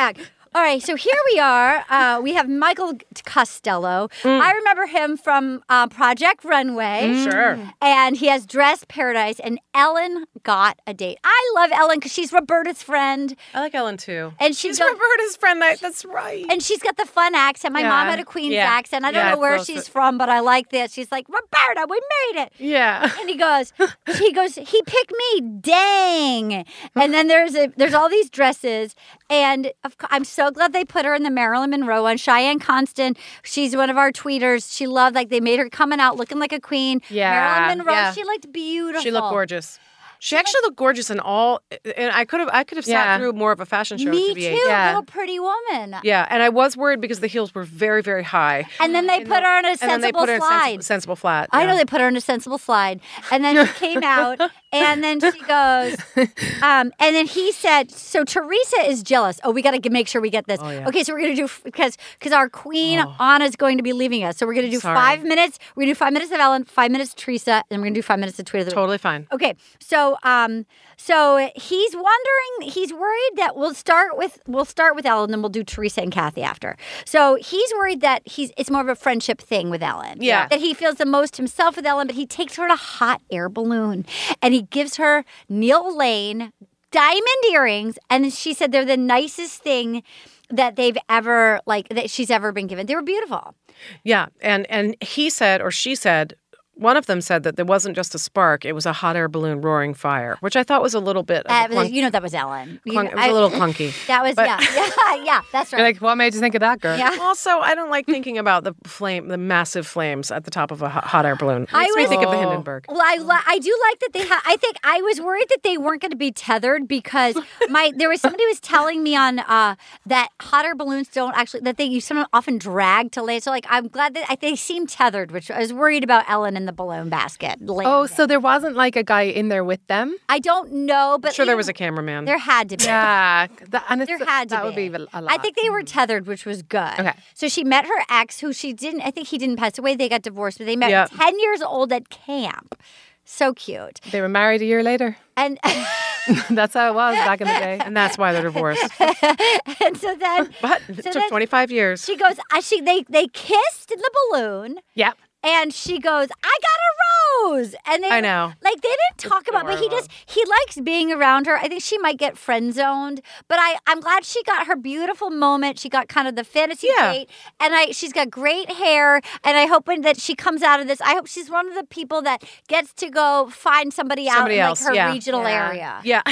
All right, so here we are. Uh, we have Michael Costello. Mm. I remember him from uh, Project Runway. Mm. Sure. And he has Dress Paradise, and Ellen got a date. I love Ellen because she's Roberta's friend. I like Ellen too. And she's, she's got, Roberta's friend. I, that's right. And she's got the fun accent. My yeah. mom had a Queen's yeah. accent. I don't yeah, know where so, she's so. from, but I like this. She's like, Roberta, we made it. Yeah. And he goes, he goes, he picked me. Dang. And then there's a, there's all these dresses, and of, I'm so glad they put her in the Marilyn Monroe one. Cheyenne Constant, she's one of our tweeters. She loved, like, they made her coming out looking like a queen. Yeah. Marilyn Monroe, yeah. she looked beautiful. She looked gorgeous. She actually looked gorgeous in all, and I could have, I could have sat Yeah. through more of a fashion show. Me at T V eight. too, Yeah. little pretty woman. Yeah, and I was worried because the heels were very, very high. And then they And put the- her on a and then they sensible put her in slide. sensible, sensible flat. I yeah. know they put her in a sensible slide. And then she came out, and then she goes, um, and then he said, so Teresa is jealous. Oh, we got to make sure we get this. Oh, yeah. Okay, so we're going to do, because because our queen, oh. Anna's going to be leaving us. So we're going to do Sorry. five minutes. We're going to do five minutes of Ellen, five minutes of Teresa, and we're going to do five minutes of Tweet of the Week. Totally fine. Okay, so um, so he's wondering, he's worried that we'll start with we'll start with Ellen, then we'll do Teresa and Kathy after. So he's worried that he's it's more of a friendship thing with Ellen. Yeah. That he feels the most himself with Ellen, but he takes her to hot air balloon and he gives her Neil Lane diamond earrings, and she said they're the nicest thing that they've ever like that she's ever been given. They were beautiful. Yeah, and and he said, or she said, one of them said that there wasn't just a spark; it was a hot air balloon roaring fire, which I thought was a little bit. Of Uh, a clunk, you know that was Ellen. You clunk, know, it was a little I- clunky. That was But- yeah, yeah, yeah. That's right. You're like, what made you think of that, girl? Yeah. Also, I don't like thinking about the flame, the massive flames at the top of a hot hot air balloon. It I makes me was- think of the Oh. Hindenburg. Well, I li- I do like that they have. I think I was worried that they weren't going to be tethered because my there was somebody was telling me on uh, that hot air balloons don't actually that they you some often drag to land. So like I'm glad that I, they seem tethered, which I was worried about Ellen in the balloon basket. Oh, landing. so there wasn't like a guy in there with them? I don't know, but I'm sure there you- was a cameraman. There had to be. Yeah. That, and it's, There had to that be. would be a lot. I think they were tethered, which was good. Okay. So she met her ex, who she didn't. I think he didn't pass away. They got divorced, but they met Yep. ten years old at camp. So cute. They were married a year later. And That's how it was back in the day. and that's why they're divorced. and so then But it So took then- twenty-five years. she goes. I she they they kissed in the balloon. Yep. And she goes, I got a rose. And they I know. Like they didn't talk about, but he just he likes being around her. I think she might get friend zoned, but I I'm glad she got her beautiful moment. She got kind of the fantasy Yeah. date, and I she's got great hair. And I hope when that she comes out of this, I hope she's one of the people that gets to go find somebody, Somebody out else, in like her yeah. regional Yeah. area. Yeah.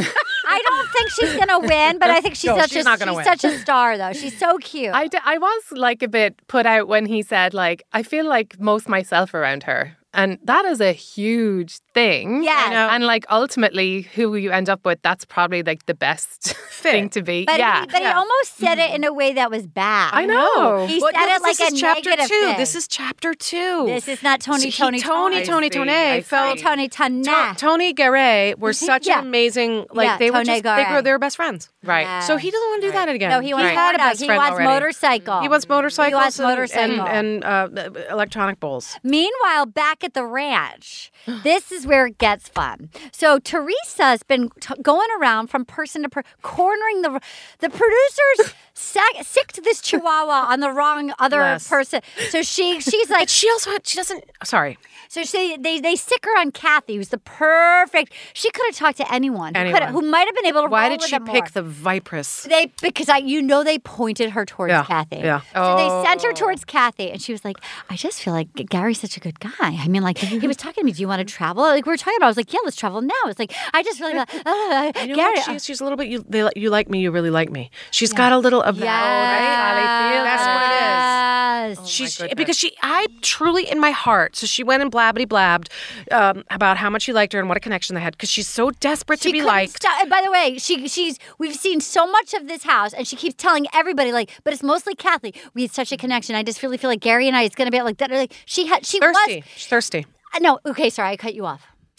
I don't think she's gonna win, but I think she's No, such she's a not gonna she's win. such a star though. She's so cute. I, d- I was like a bit put out when he said, like, I feel like most myself around her. And that is a huge thing. Yes. I know. And like ultimately who you end up with, that's probably like the best thing to be. But, yeah. he, but he almost said it in a way that was bad. I know. He Well, said no, it like this a is chapter negative two. thing. This is chapter two. This is not Tony, So he- Tony, Tony, Tony, see, Tony, I felt see. Tony, Tony, To- Tony Garay were such Yeah. an amazing, like Yeah, they were Tony just, they Garay. were, they were best friends. Right. Yeah. So he doesn't want to do that again. No, he wants He had a more. best He friend wants already. motorcycle. He wants motorcycles He wants and- motorcycle. and, and uh, electronic bowls. Meanwhile, back at the ranch, this is where it gets fun. So Teresa's been t- going around from person to person, cornering the the producers. Sac- sicked this chihuahua on the wrong other Bless. person. So she she's like But she also she doesn't. Sorry. So she, they they sick her on Kathy, who's the perfect. She could have talked to anyone, who, Anyone. coulda- who might have been able to. Why roll did with she it pick more. the Vipress? They because I you know they pointed her towards Yeah, Kathy. yeah. So they sent her towards Kathy, and she was like, "I just feel like Gary's such a good guy. I mean, like he was talking to me. Do you want to travel? Like we were talking about. I was like, yeah, let's travel now. It's like I just really like, uh, You know Gary. what? She's, she's a little bit. You, they, you like me. You really like me. She's got a little of that. Yes. Right? That's what it is. Yes. She's because she, I truly in my heart. So she went and blabbity blabbed um, about how much he liked her and what a connection they had because she's so desperate to She be couldn't liked. stop- and by the way, she she's we've seen so much of this house, and she keeps telling everybody like, but it's mostly Kathy. We had such a connection. I just really feel like Gary and I. It's gonna be like that. Like she had she Thirsty. was She's thirsty. Uh, No, okay, sorry, I cut you off.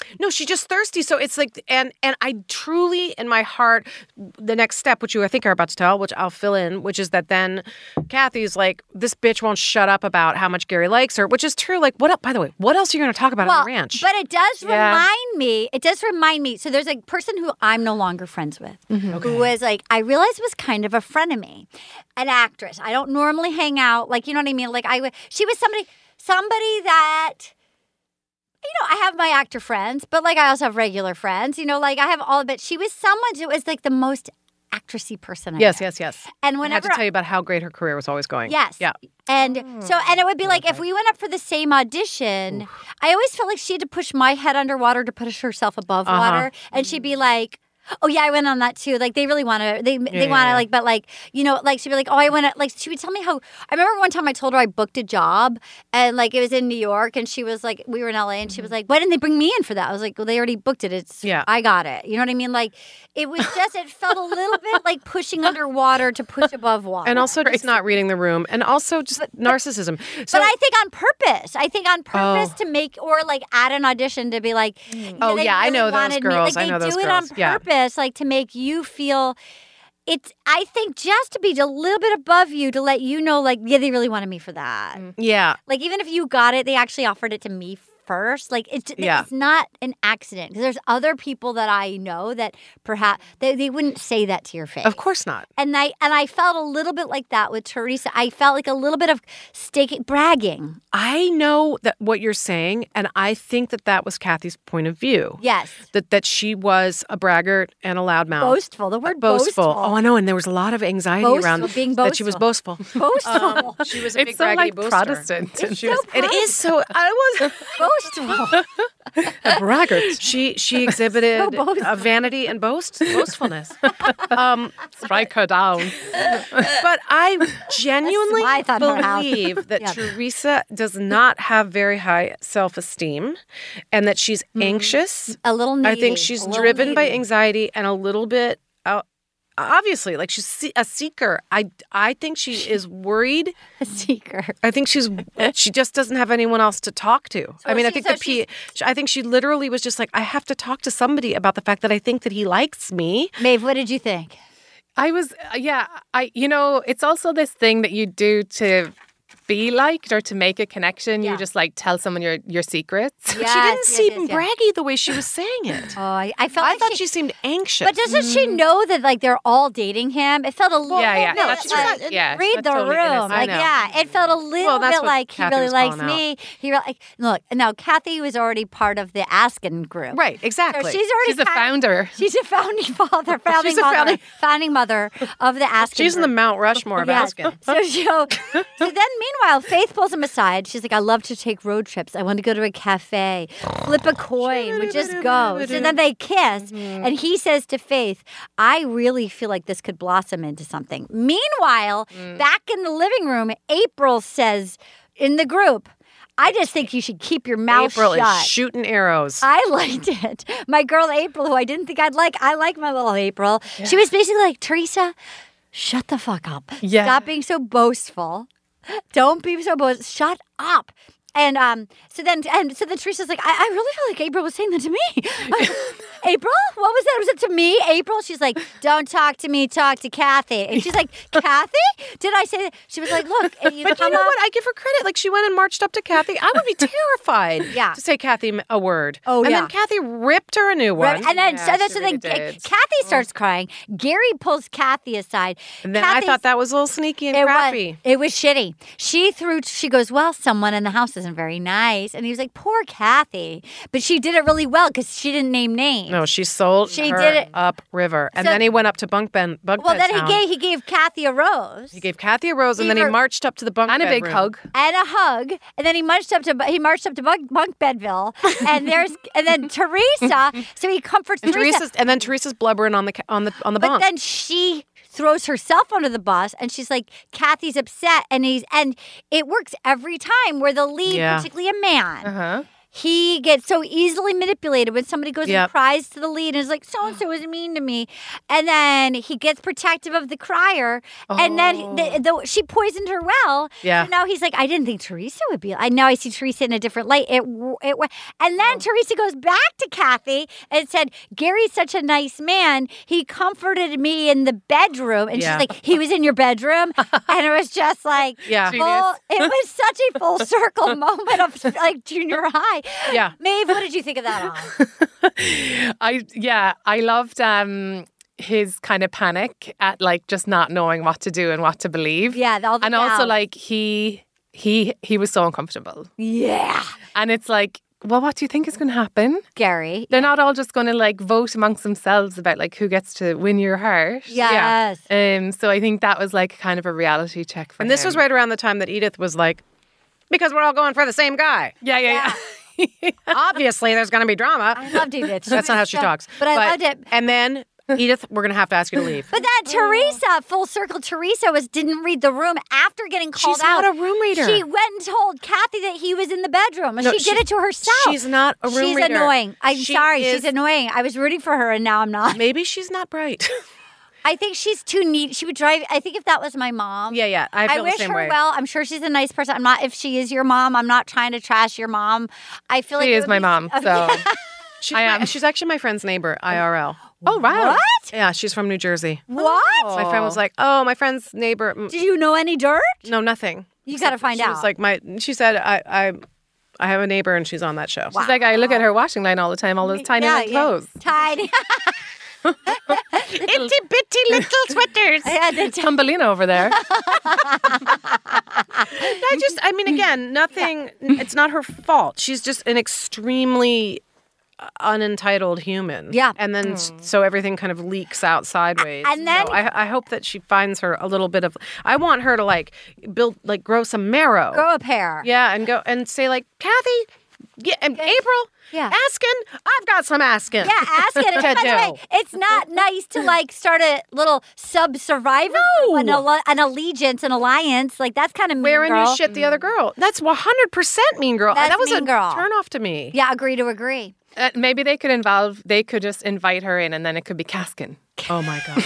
No, she's just thirsty. So it's like, and and I truly, in my heart, the next step, which you I think are about to tell, which I'll fill in, which is that then Kathy's like, this bitch won't shut up about how much Gary likes her, which is true. Like, what? By the way, what else are you going to talk about well, on the ranch? But it does Yeah. remind me. It does remind me. So there's a person who I'm no longer friends with, Mm-hmm. who was like, I realized was kind of a frenemy, an actress. I don't normally hang out, like, you know what I mean. Like I, she was somebody, somebody that. You know, I have my actor friends, but like I also have regular friends. You know, like I have all of it. She was someone who was like the most actressy person I yes, know. yes, yes. And I whenever had to tell you about how great her career was always going. Yes. Yeah. And so, and it would be like if we went up for the same audition, I always felt like she had to push my head underwater to push herself above Uh-huh. water, and she'd be like. Oh yeah, I went on that too. Like they really want to, they they yeah, want to yeah. like, but like you know, like she'd be like, oh, I went. Like she would tell me how. I remember one time I told her I booked a job, and like it was in New York, and she was like, we were in L A, and she was like, why didn't they bring me in for that? I was like, well, they already booked it. It's Yeah. I got it. You know what I mean? Like it was just, it felt a little bit like pushing underwater to push above water, And also just not reading the room, and also just narcissism. So, but I think on purpose. I think on purpose Oh. to make or like at an audition to be like, Oh, they yeah, I really know those wanted me- girls. Like, I know they those do it girls. on Yeah. purpose, like to make you feel. It's. I think just to be a little bit above you to let you know, like, yeah, they really wanted me for that. yeah. Like even if you got it, they actually offered it to me first. Like it's Yeah. it's not an accident because there's other people that I know that perhaps they, they wouldn't say that to your face. Of course not. And I and I felt a little bit like that with Teresa. I felt like a little bit of staking, bragging. I know that what you're saying, and I think that that was Kathy's point of view. Yes. That that she was a braggart and a loudmouth. Boastful. The word boastful. boastful. Oh, I know. And there was a lot of anxiety Boastful, around being that she was boastful. Boastful. she was a It's big so braggy like boaster. Protestant. It's She so was, it is so. I was boastful. a braggart. She she exhibited So boastful. a vanity and boast boastfulness. um, Strike her down. but I genuinely why I thought her house- believe that Yeah. Teresa does not have very high self-esteem, and that she's anxious. A little needy. I think she's a little driven by needy. anxiety and a little bit. Uh, Obviously, like she's se- a seeker. I I think she is worried. A seeker. I think she's she just doesn't have anyone else to talk to. I mean, I she- think so the P. I think she literally was just like, I have to talk to somebody about the fact that I think that he likes me. Maeve, what did you think? I was, uh, yeah, I, you know, it's also this thing that you do to be liked or to make a connection. Yeah. You just like tell someone your your secrets. But she Yes, didn't yes, seem yes, yes. braggy the way she was saying it. Oh, I, I felt I like thought she, seemed anxious. But doesn't she know that like they're all dating him? It felt a little. yeah, yeah, bit that's like, true. Yeah, read that's the totally room. innocent. I Like know. yeah, it felt a little Well, that's bit what like Kathy he really was likes calling me. He really like, look. Now Kathy was already part of the Askin group. Right, exactly. So she's already She's a kind of- founder. She's a founding father, founding She's a mother, founding- founding mother of the Askin. She's in the group. Mount Rushmore of Yes. Askin. So, so, so then, meanwhile, Faith pulls him aside. She's like, I love to take road trips. I want to go to a cafe, flip a coin, we just go. So then they kiss, and he says to Faith, I really feel like this could blossom into something. Meanwhile, back in the living room, April says in the group, I just think you should keep your mouth April shut. is shooting arrows. I liked it. My girl April, who I didn't think I'd like, I like my little April. She was basically like, Teresa, shut the fuck up. Yeah. Stop being so boastful. Don't be so boastful. Shut up. And um, so then, and so then Teresa's like, I, I really feel like April was saying that to me. April, what was that? Was it to me, April? She's like, don't talk to me, talk to Kathy. And she's like, Kathy? Did I say that? She was like, look, you But come you know up- what? I give her credit. Like she went and marched up to Kathy. I would be terrified Yeah. to say Kathy a word. Oh, and yeah. then Kathy ripped her a new one. Right, and then Yeah, so, then, she so really then did. Kathy starts crying. Gary pulls Kathy aside. And then Kathy's- I thought that was a little sneaky and it crappy. Was, it was shitty. She threw, she goes, well, someone in the house isn't very nice. And he was like, poor Kathy. But she did it really well because she didn't name names. No, she sold She her did it- up river. And So- then he went up to bunk bed, bunk Well, bed then he town. gave, he gave Kathy a rose. He gave Kathy a rose, and He then he were- marched up to the bunk And a bed big room. hug. And a hug, and then he marched up to he marched up to bunk, bunk bedville, and there's and then Teresa. So he comforts And Teresa, Teresa's, and then Teresa's blubbering on the ca- on the on the but bunk. then she throws herself under the bus, and she's like, Kathy's upset, and he's and it works every time where the lead, Yeah. particularly a man. Uh-huh. he gets so easily manipulated when somebody goes Yep. and cries to the lead and is like, so-and-so was mean to me. And then he gets protective of the crier. And then the, the, she poisoned her well. Yeah. So now he's like, I didn't think Teresa would be. I now I see Teresa in a different light. It, it, and then Teresa goes back to Kathy and said, Gary's such a nice man. He comforted me in the bedroom. And Yeah. she's like, he was in your bedroom? And it was just like, Yeah. full, it was such a full circle moment of like junior high. Yeah. Maeve, what did you think of that on? I yeah, I loved um his kind of panic at like just not knowing what to do and what to believe. Yeah, all the and also doubts. like he he he was so uncomfortable. Yeah. And it's like, well, what do you think is going to happen? Gary. They're not all just going to like vote amongst themselves about like who gets to win your heart. Yes. Yeah. Um. So I think that was like kind of a reality check for And this him. was right around the time that Edith was like, because we're all going for the same guy. Yeah, yeah, yeah. Obviously, there's going to be drama. I loved Edith. That's not how she talks. But I loved it. And then, Edith, we're going to have to ask you to leave. But that Teresa, full circle Teresa, was didn't read the room after getting called She's out. not a room reader. She went and told Kathy that he was in the bedroom. No, she, she- did it to herself. she's not a room she's reader. annoying. I'm She sorry. is- She's annoying. I was rooting for her, and now I'm not. Maybe she's not bright. I think she's too neat. She would drive. I think if that was my mom. Yeah, yeah. I feel the wish same her way. well. I'm sure she's a nice person. I'm not. If she is your mom, I'm not trying to trash your mom. I feel like She it is would my be- mom, so She's I my- am. she's actually my friend's neighbor, I R L. Oh, wow. What? Yeah, she's from New Jersey. What? My friend was like, "Oh, my friend's neighbor." mm, Did you know any dirt? No, nothing. You got to find she out. was like my. She said, "I, I, I have a neighbor, and she's on that show." She's like, I look at her washing line all the time, all those tiny Yeah, little yeah. clothes. Tiny. Itty bitty little sweaters. I had to Thumbelina over there. I just, I mean, again, nothing. It's not her fault. She's just an extremely unentitled human. Yeah. And then s so everything kind of leaks out sideways. And then- So I, I hope that she finds her a little bit of. I want her to like build, like grow some marrow. Grow a pair. Yeah, and go and say like, Kathy, yeah, and April, Yeah. asking. I've got some asking. Yeah, ask it. And to by the do. way, it's not nice to like start a little sub-survivor, No. an, al- an allegiance, an alliance. Like that's kind of mean, Wearing girl. your shit the other girl. That's one hundred percent mean girl. That's that was mean a girl. turn off to me. Yeah, agree to agree. Uh, maybe they could involve, they could just invite her in and then it could be Caskin. Oh my God.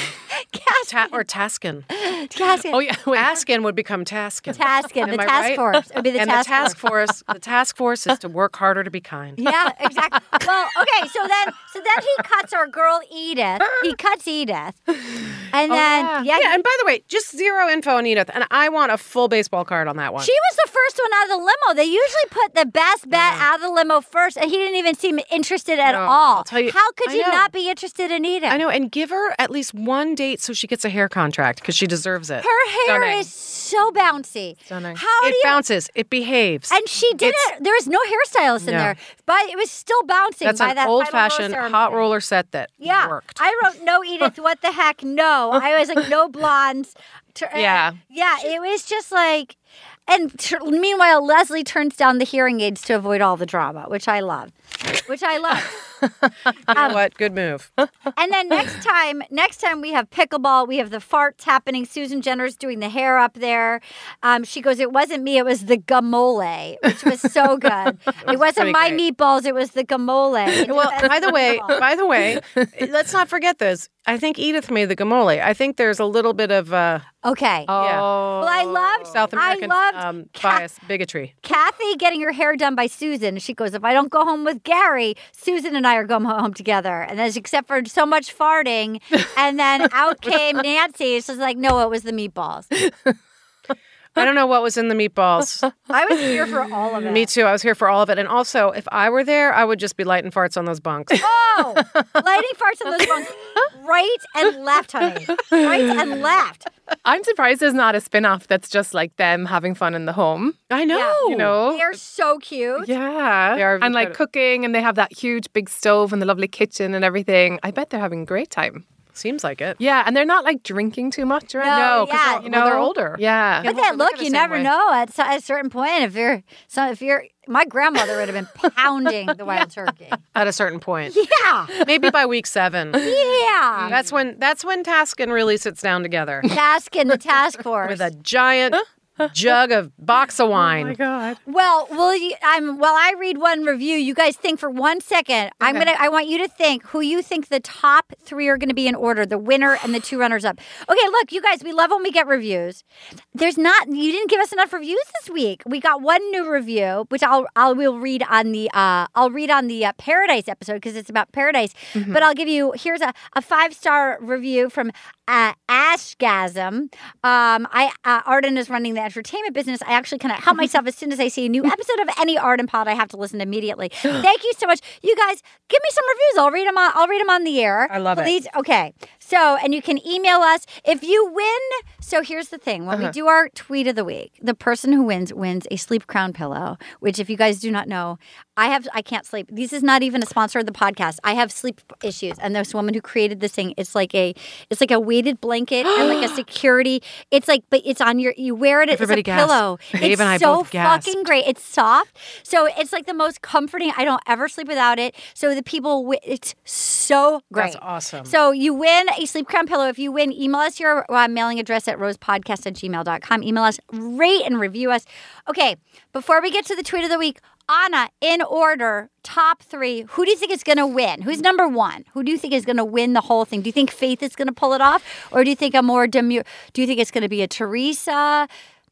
Ta- or Taskin. Taskin. Oh, yeah. Wait. Askin would become Taskin. Taskin, Am the I task right? force. It would be the and task, the task force. The task force is to work harder to be kind. Yeah, exactly. Well, okay, so then so then he cuts our girl Edith. He cuts Edith. And then yeah. yeah, yeah. And by the way, just zero info on Edith, and I want a full baseball card on that one. she was the first one out of the limo. They usually put the best bet out of the limo first, and he didn't even seem interested at No, all. I'll tell you- How could I you know. not be interested in Edith? I know, and give her at least one date so she gets a hair contract because she deserves it. Her hair Stunning. is so bouncy. Stunning. How it do you? bounces. It behaves. And she did It's- it. There was no hairstylist in No. there, but it was still bouncing. That's by an that final old-fashioned rose hot ceremony. roller set that Yeah, worked. I wrote no, Edith. What the heck? No, I was like no blondes. Tur- uh, Yeah. yeah. It was just like, and t- meanwhile, Leslie turns down the hearing aids to avoid all the drama, which I love. Which I love. You know what? Good move. And then next time, next time we have pickleball. We have the farts happening. Susan Jenner's doing the hair up there. Um, she goes, "It wasn't me. It was the gamole," which was so good. It wasn't pretty my great. meatballs. It was the gamole. Well, by the way, by the way, let's not forget this. I think Edith made the gamole. I think there's a little bit of uh, okay. yeah, Well, I loved South American I loved um, Ca- bias, bigotry. Kathy getting her hair done by Susan. She goes, "If I don't go home with Gary, Susan and I are going home together." And then, except for so much farting, and then out came Nancy. She's like, "No, it was the meatballs." I don't know what was in the meatballs. I was here for all of it. Me too. I was here for all of it. And also, if I were there, I would just be lighting farts on those bunks. Oh, lighting farts on those ones, right and left, honey, right and left. I'm surprised there's not a spin-off that's just like them having fun in the home. I know. Yeah. You know? They're so cute. Yeah. They are and like incredi- cooking, and they have that huge big stove and the lovely kitchen and everything. I bet they're having a great time. Seems like it. Yeah, and they're not like drinking too much, right? No, No, because yeah. they're, you know, they're older. Yeah. But Yeah, then, look look, at the you same never way. know. At, so- at a certain point, if you're, so if you're, my grandmother would have been pounding the wild turkey. At a certain point. Yeah, Maybe by week seven. yeah. That's when that's when Taskin really sits down together Task in the task force. with a giant jug of box of wine. Oh my God. Well, will you, I'm while I read one review, you guys think for one second. I'm Okay. gonna. I want you to think who you think the top three are going to be in order: the winner and the two runners up. Okay, look, you guys, we love when we get reviews. There's not. You didn't give us enough reviews this week. We got one new review, which I'll I'll will read on the uh I'll read on the uh, Paradise episode because it's about Paradise. Mm-hmm. But I'll give you here's a, a five star review from uh, Ashgasm. Um, I uh, Arden is running the entertainment business. I actually kind of help myself as soon as I see a new episode of any Arden pod. I have to listen immediately. Thank you so much, you guys. Give me some reviews. I'll read them on. I'll read them on the air. I love it. Please. Okay. So, and you can email us if you win. So here's the thing: when Uh-huh. we do our tweet of the week, the person who wins wins a Sleep Crown pillow. Which, if you guys do not know, I have. I can't sleep. This is not even a sponsor of the podcast. I have sleep issues, and this woman who created this thing, it's like a, it's like a weighted blanket and like a security. It's like, but it's on your. You wear it. Everybody it's a gasped. pillow. Dave It's and I so both gasped. fucking great. It's soft, so it's like the most comforting. I don't ever sleep without it. So the people, wi- it's so great. That's awesome. So you win a Sleep Crown pillow. If you win, email us your uh, mailing address at rosepodcast at gmail dot com. Email us, rate and review us. Okay, before we get to the tweet of the week, Anna, in order, top three, who do you think is going to win? Who's number one? Who do you think is going to win the whole thing? Do you think Faith is going to pull it off? Or do you think a more demure, do you think it's going to be a Teresa?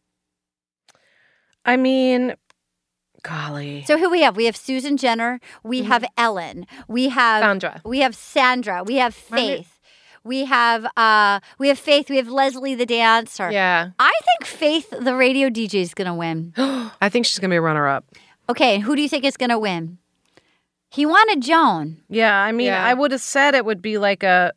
I mean, golly. So who we have? We have Susan Jenner. We have Ellen. We have Sandra. We have Sandra. We have Faith. We have uh, we have Faith. We have Leslie the dancer. Yeah. I think Faith, the radio D J, is going to win. I think she's going to be a runner-up. Okay, who do you think is going to win? He wanted Joan. Yeah, I mean, Yeah. I would have said it would be like a,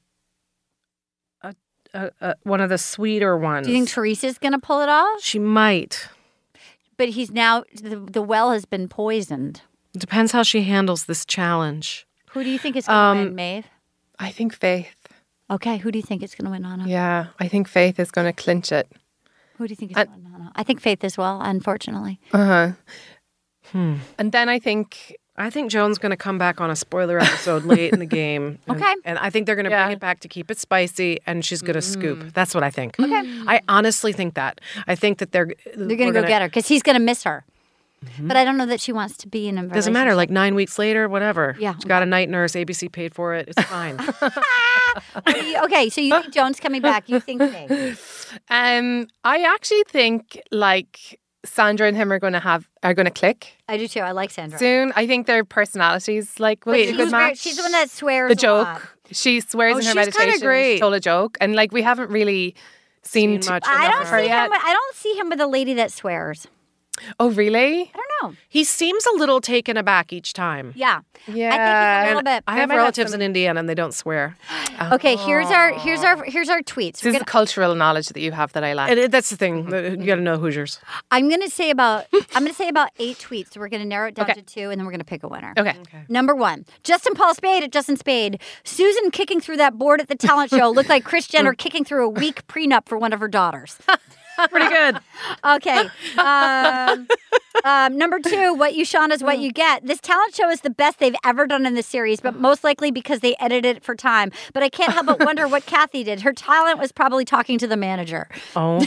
a, a, a one of the sweeter ones. Do you think Teresa's going to pull it off? She might. But he's now the, the well has been poisoned. It depends how she handles this challenge. Who do you think is going to Um, win, Maeve? I think Faith. Okay, who do you think is going to win, Anna? Yeah, I think Faith is going to clinch it. Who do you think is I- going to win, Anna? I think Faith as well, unfortunately. Uh huh. Hmm. And then I think I think Joan's going to come back on a spoiler episode late in the game. And, Okay. And I think they're going to Yeah. bring it back to keep it spicy, and she's going to scoop. That's what I think. Okay. I honestly think that. I think that they're They're going to go get her because he's going to miss her. But I don't know that she wants to be in a Doesn't matter. Like nine weeks later, whatever. Yeah. She's got a night nurse. A B C paid for it. It's fine. What do you- okay, so you think Joan's coming back. You think Faith. um I actually think like Sandra and him are going to have are going to click I do too. I like Sandra. soon. I think their personalities like will be a she's, good very- match. she's the one that swears the a joke. lot. She swears Oh, in her she's kinda meditation. great. She told a joke, and like we haven't really seen, Seen much too- I enough don't of her see yet. him. With, I don't see him with a lady that swears. Oh, really? I don't know. He seems a little taken aback each time. Yeah. Yeah. I think he's a little And bit. I They have might have relatives some- in Indiana, and they don't swear. Okay, here's our here's our here's our tweets. This We're is gonna- the cultural knowledge that you have that I lack. And it- that's the thing. You got to know Hoosiers. I'm gonna say about I'm gonna say about eight tweets. So we're gonna narrow it down Okay. to two, and then we're gonna pick a winner. Okay. Number one, Justin Paul Spade at Justin Spade. Susan kicking through that board at the talent show looked like Kris Jenner kicking through a weak prenup for one of her daughters. Pretty good. Okay. Um, um, number two, what you Sean is what you get. This talent show is the best they've ever done in the series, but most likely because they edited it for time. But I can't help but wonder what Kathy did. Her talent was probably talking to the manager. Oh.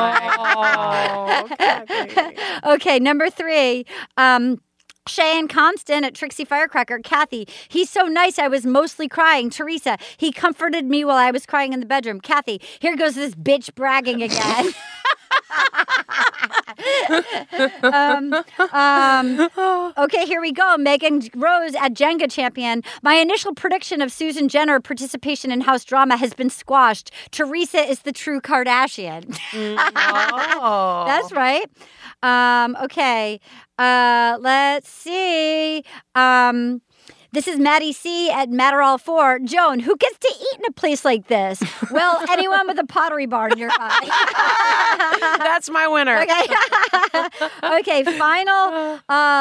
Oh, okay. Okay, number three. Um, Cheyenne Constant at Trixie Firecracker. Kathy, he's so nice. I was mostly crying. Teresa, he comforted me while I was crying in the bedroom. Kathy, here goes this bitch bragging again. um, um, okay, here we go. Megan Rose at Jenga Champion. My initial prediction of Susan Jenner participation in house drama has been squashed. Teresa is the true Kardashian. Oh. That's right. Um, okay. Uh, let's see. Um, this is Maddie C at Matterall four. Joan, who gets to eat in a place like this? Well, anyone with a pottery barn nearby. That's my winner. Okay. Okay, final uh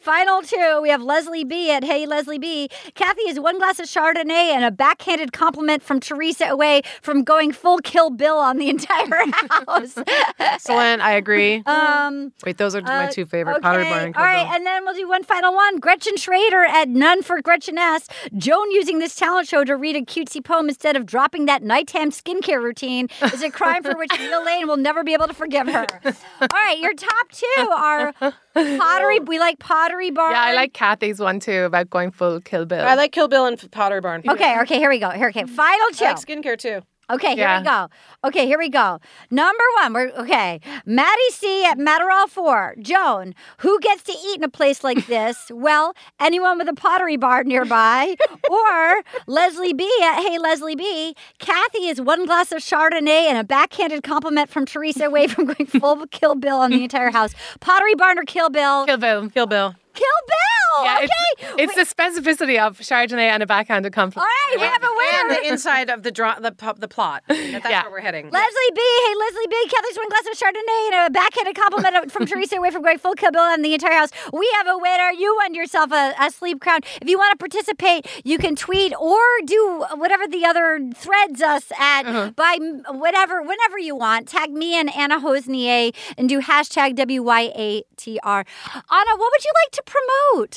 Final two, we have Leslie B at Hey Leslie B. Kathy is one glass of Chardonnay and a backhanded compliment from Teresa away from going full Kill Bill on the entire house. Excellent. I agree. Um, Wait, those are my uh, two favorite, okay. Pottery Barn and Kill All right, Bill. and then we'll do one final one. Gretchen Schrader at None for Gretchen S. Joan using this talent show to read a cutesy poem instead of dropping that nighttime skincare routine is a crime for which Neil Lane will never be able to forgive her. All right, your top two are Pottery. We like Pottery Barn. Yeah, I like Kathy's one too about going full Kill Bill. I like Kill Bill and Pottery Barn. Okay, okay, here we go. Here, okay, final two. I like skincare too. Okay, here Yeah. we go. Okay, here we go. Number one, we're okay. Maddie C at Matterall four. Joan, who gets to eat in a place like this? Well, anyone with a Pottery Barn nearby. Or Leslie B at Hey Leslie B. Kathy is one glass of Chardonnay and a backhanded compliment from Teresa away from going full Kill Bill on the entire house. Pottery Barn or Kill Bill? Kill Bill. Kill Bill. Kill Bill. Yeah, okay. it's, it's the specificity of Chardonnay and a backhanded compliment. All right, we have a And winner. the inside of the draw, the pu- the plot. That's Yeah. where we're heading. Leslie B. Hey, Leslie B. Kathy's one glass of Chardonnay and a backhanded compliment from Teresa away from going full Kill Bill on the entire house. We have a winner. You won yourself a, a sleep crown. If you want to participate, you can tweet or do whatever the other threads us at Uh-huh. by whatever, whenever you want. Tag me and Anna Hosnier and do hashtag W Y A T R. Anna, what would you like to promote?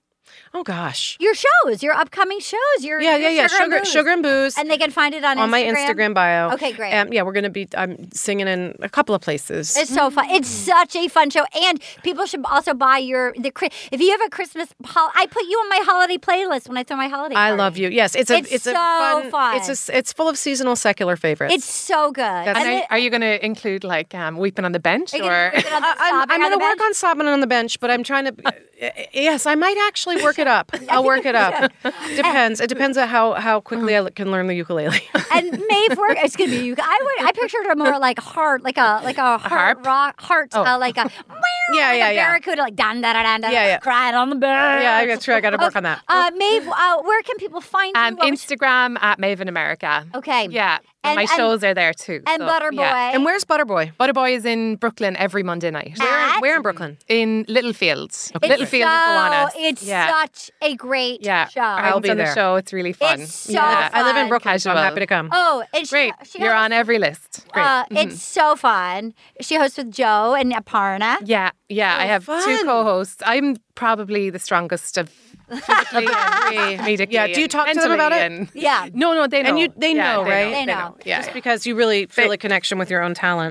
Oh gosh. Your shows, your upcoming shows. Your Yeah, your yeah, yeah. Sugar, Sugar, and Booze. sugar and booze. And they can find it on, on Instagram. my Instagram bio. Okay, great. Um, yeah, we're gonna be. I'm singing in a couple of places. It's so fun. It's such a fun show, and people should also buy your the. Chri- If you have a Christmas, hol- I put you on my holiday playlist when I throw my holiday. I party. love you. Yes, it's a. It's It's, a so fun. fun. It's a, s- It's full of seasonal secular favorites. It's so good. And And are, it- are you going to include like um, Weeping on the Bench? Are you Or gonna put it on the I'm, sobbing I'm on going to the work bench? on sobbing on the bench, but I'm trying to. uh, yes, I might actually work it up. I'll work it up. Depends. It depends on how how quickly I can learn the ukulele. And Maeve work. It's gonna be you. I would. I pictured her more like heart, like a like a heart rock heart, Oh. uh, like a Yeah, like yeah, a yeah. barracuda, like dan da da da da. Yeah, yeah. Crying on the bench. Yeah, that's true. I got to work on that. Uh, Maeve, uh, where can people find you? um, What was- Instagram at Maven America. Okay. Yeah. And- And, my and- shows are there too. and so, Butterboy. yeah. And where's Butterboy? Butterboy is in Brooklyn every Monday night. Where, At? where in Brooklyn? In Littlefields. It's Littlefields so, and Gowanus. It's yeah. such a great yeah. show. I'll I'll be on the there. show. It's really fun. It's so yeah. I live in fun. Brooklyn, so I'm Casual. happy to come. Oh, and she, Great. she You're hosts- on every list. Great. Uh, Mhm. It's so fun. She hosts with Joe and Aparna. Yeah, yeah. Oh, I have fun. two co-hosts. I'm probably the strongest of physically and comedically. Yeah, do you and talk to them about it? mentally and- Yeah. No, no, they know. And you, they Yeah, know, right? They know. Yeah, Just yeah. because you really feel They- a connection with your own talent.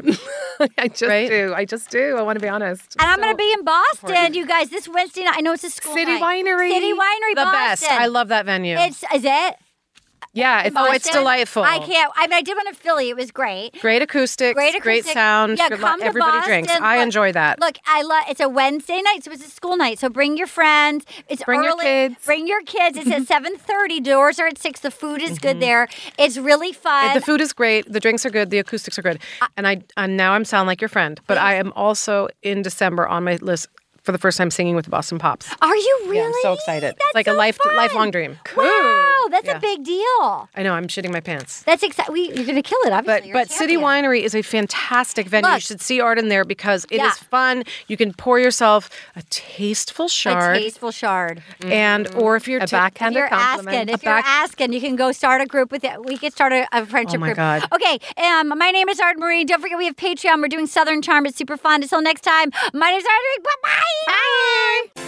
I just Right? do. I just do. I want to be honest. And I'm going to be in Boston, you guys, this Wednesday night. I know it's a school City night. Winery. City Winery, The Boston. best. I love that venue. It's is it? Yeah, it's Oh, it's Boston? delightful. I can't. I mean, I did one in Philly. It was great. Great acoustics, Great great acoustics. sound. Yeah, good come lo- to everybody Boston. drinks. I Look- enjoy that. Look, I love. It's a Wednesday night, so it's a school night. So bring your friends. It's Bring your early. kids. Bring your kids. It's at seven thirty. Doors are at six. The food is good there. It's really fun. the food is great. The drinks are good. The acoustics are good. And I and now I'm sound like your friend, but I am also in December on my list for the first time singing with the Boston Pops. Are you really? Yeah, I'm so excited. That's it's like a so life fun. lifelong dream. Wow, that's Yeah. a big deal. I know. I'm shitting my pants. That's exciting. You're going to kill it, obviously. But You're a but City champion. Winery is a fantastic venue. you Look. should see Arden there because it is Yeah. fun. You can pour yourself a tasteful shard, A tasteful shard. and or if you're A ta- If backhanded you're compliment. asking, if A you're back- asking, you can go start a group with it. We could start a, a friendship Oh my group. God. Okay, um, my name is Arden Marie. Don't forget we have Patreon. We're doing Southern Charm. It's super fun. Until next time, my name is Arden. Bye-bye. Bye.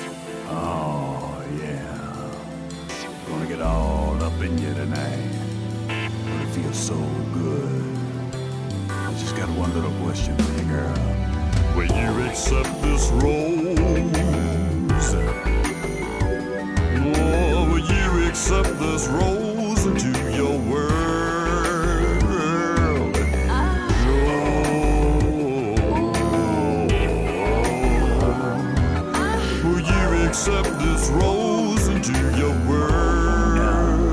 Oh, yeah. Gonna get all up in you tonight. Gonna feel so good. I just got one little question for you, girl. Will you accept this rose? Oh, will you accept this rose into your world? Oh. Will you accept this rose into your world?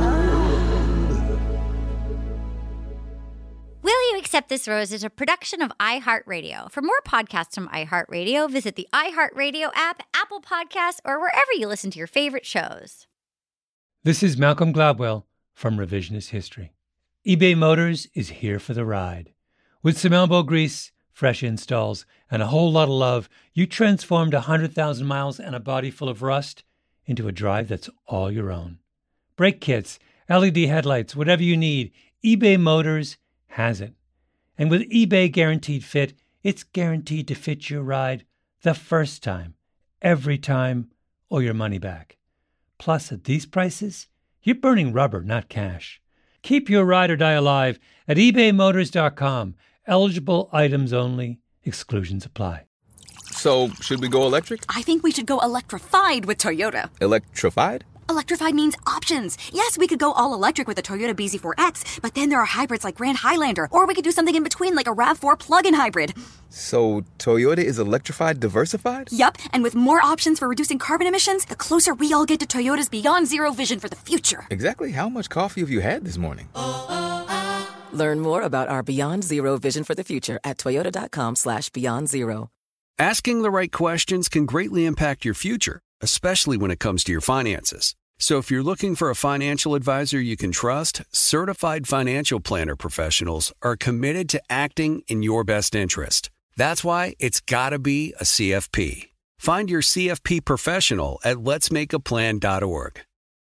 Will You Accept This Rose is a production of iHeartRadio. For more podcasts from iHeartRadio, visit the iHeartRadio app, Apple Podcasts, or wherever you listen to your favorite shows. This is Malcolm Gladwell from Revisionist History. eBay Motors is here for the ride. With some elbow grease, fresh installs, and a whole lot of love, you transformed one hundred thousand miles and a body full of rust into a drive that's all your own. Brake kits, L E D headlights, whatever you need, eBay Motors has it. And with eBay Guaranteed Fit, it's guaranteed to fit your ride the first time, every time, or your money back. Plus, at these prices, you're burning rubber, not cash. Keep your ride or die alive at ebay motors dot com. Eligible items only. Exclusions apply. So, should we go electric? I think we should go electrified with Toyota. Electrified? Electrified means options. Yes, we could go all electric with a Toyota B Z four X, but then there are hybrids like Grand Highlander, or we could do something in between like a RAV four plug-in hybrid. So, Toyota is electrified diversified? Yup, and with more options for reducing carbon emissions, the closer we all get to Toyota's Beyond Zero vision for the future. Exactly how much coffee have you had this morning? Learn more about our Beyond Zero vision for the future at toyota.com slash beyond zero. Asking the right questions can greatly impact your future, especially when it comes to your finances. So if you're looking for a financial advisor you can trust, certified financial planner professionals are committed to acting in your best interest. That's why it's got to be a C F P. Find your C F P professional at lets make a plan dot org.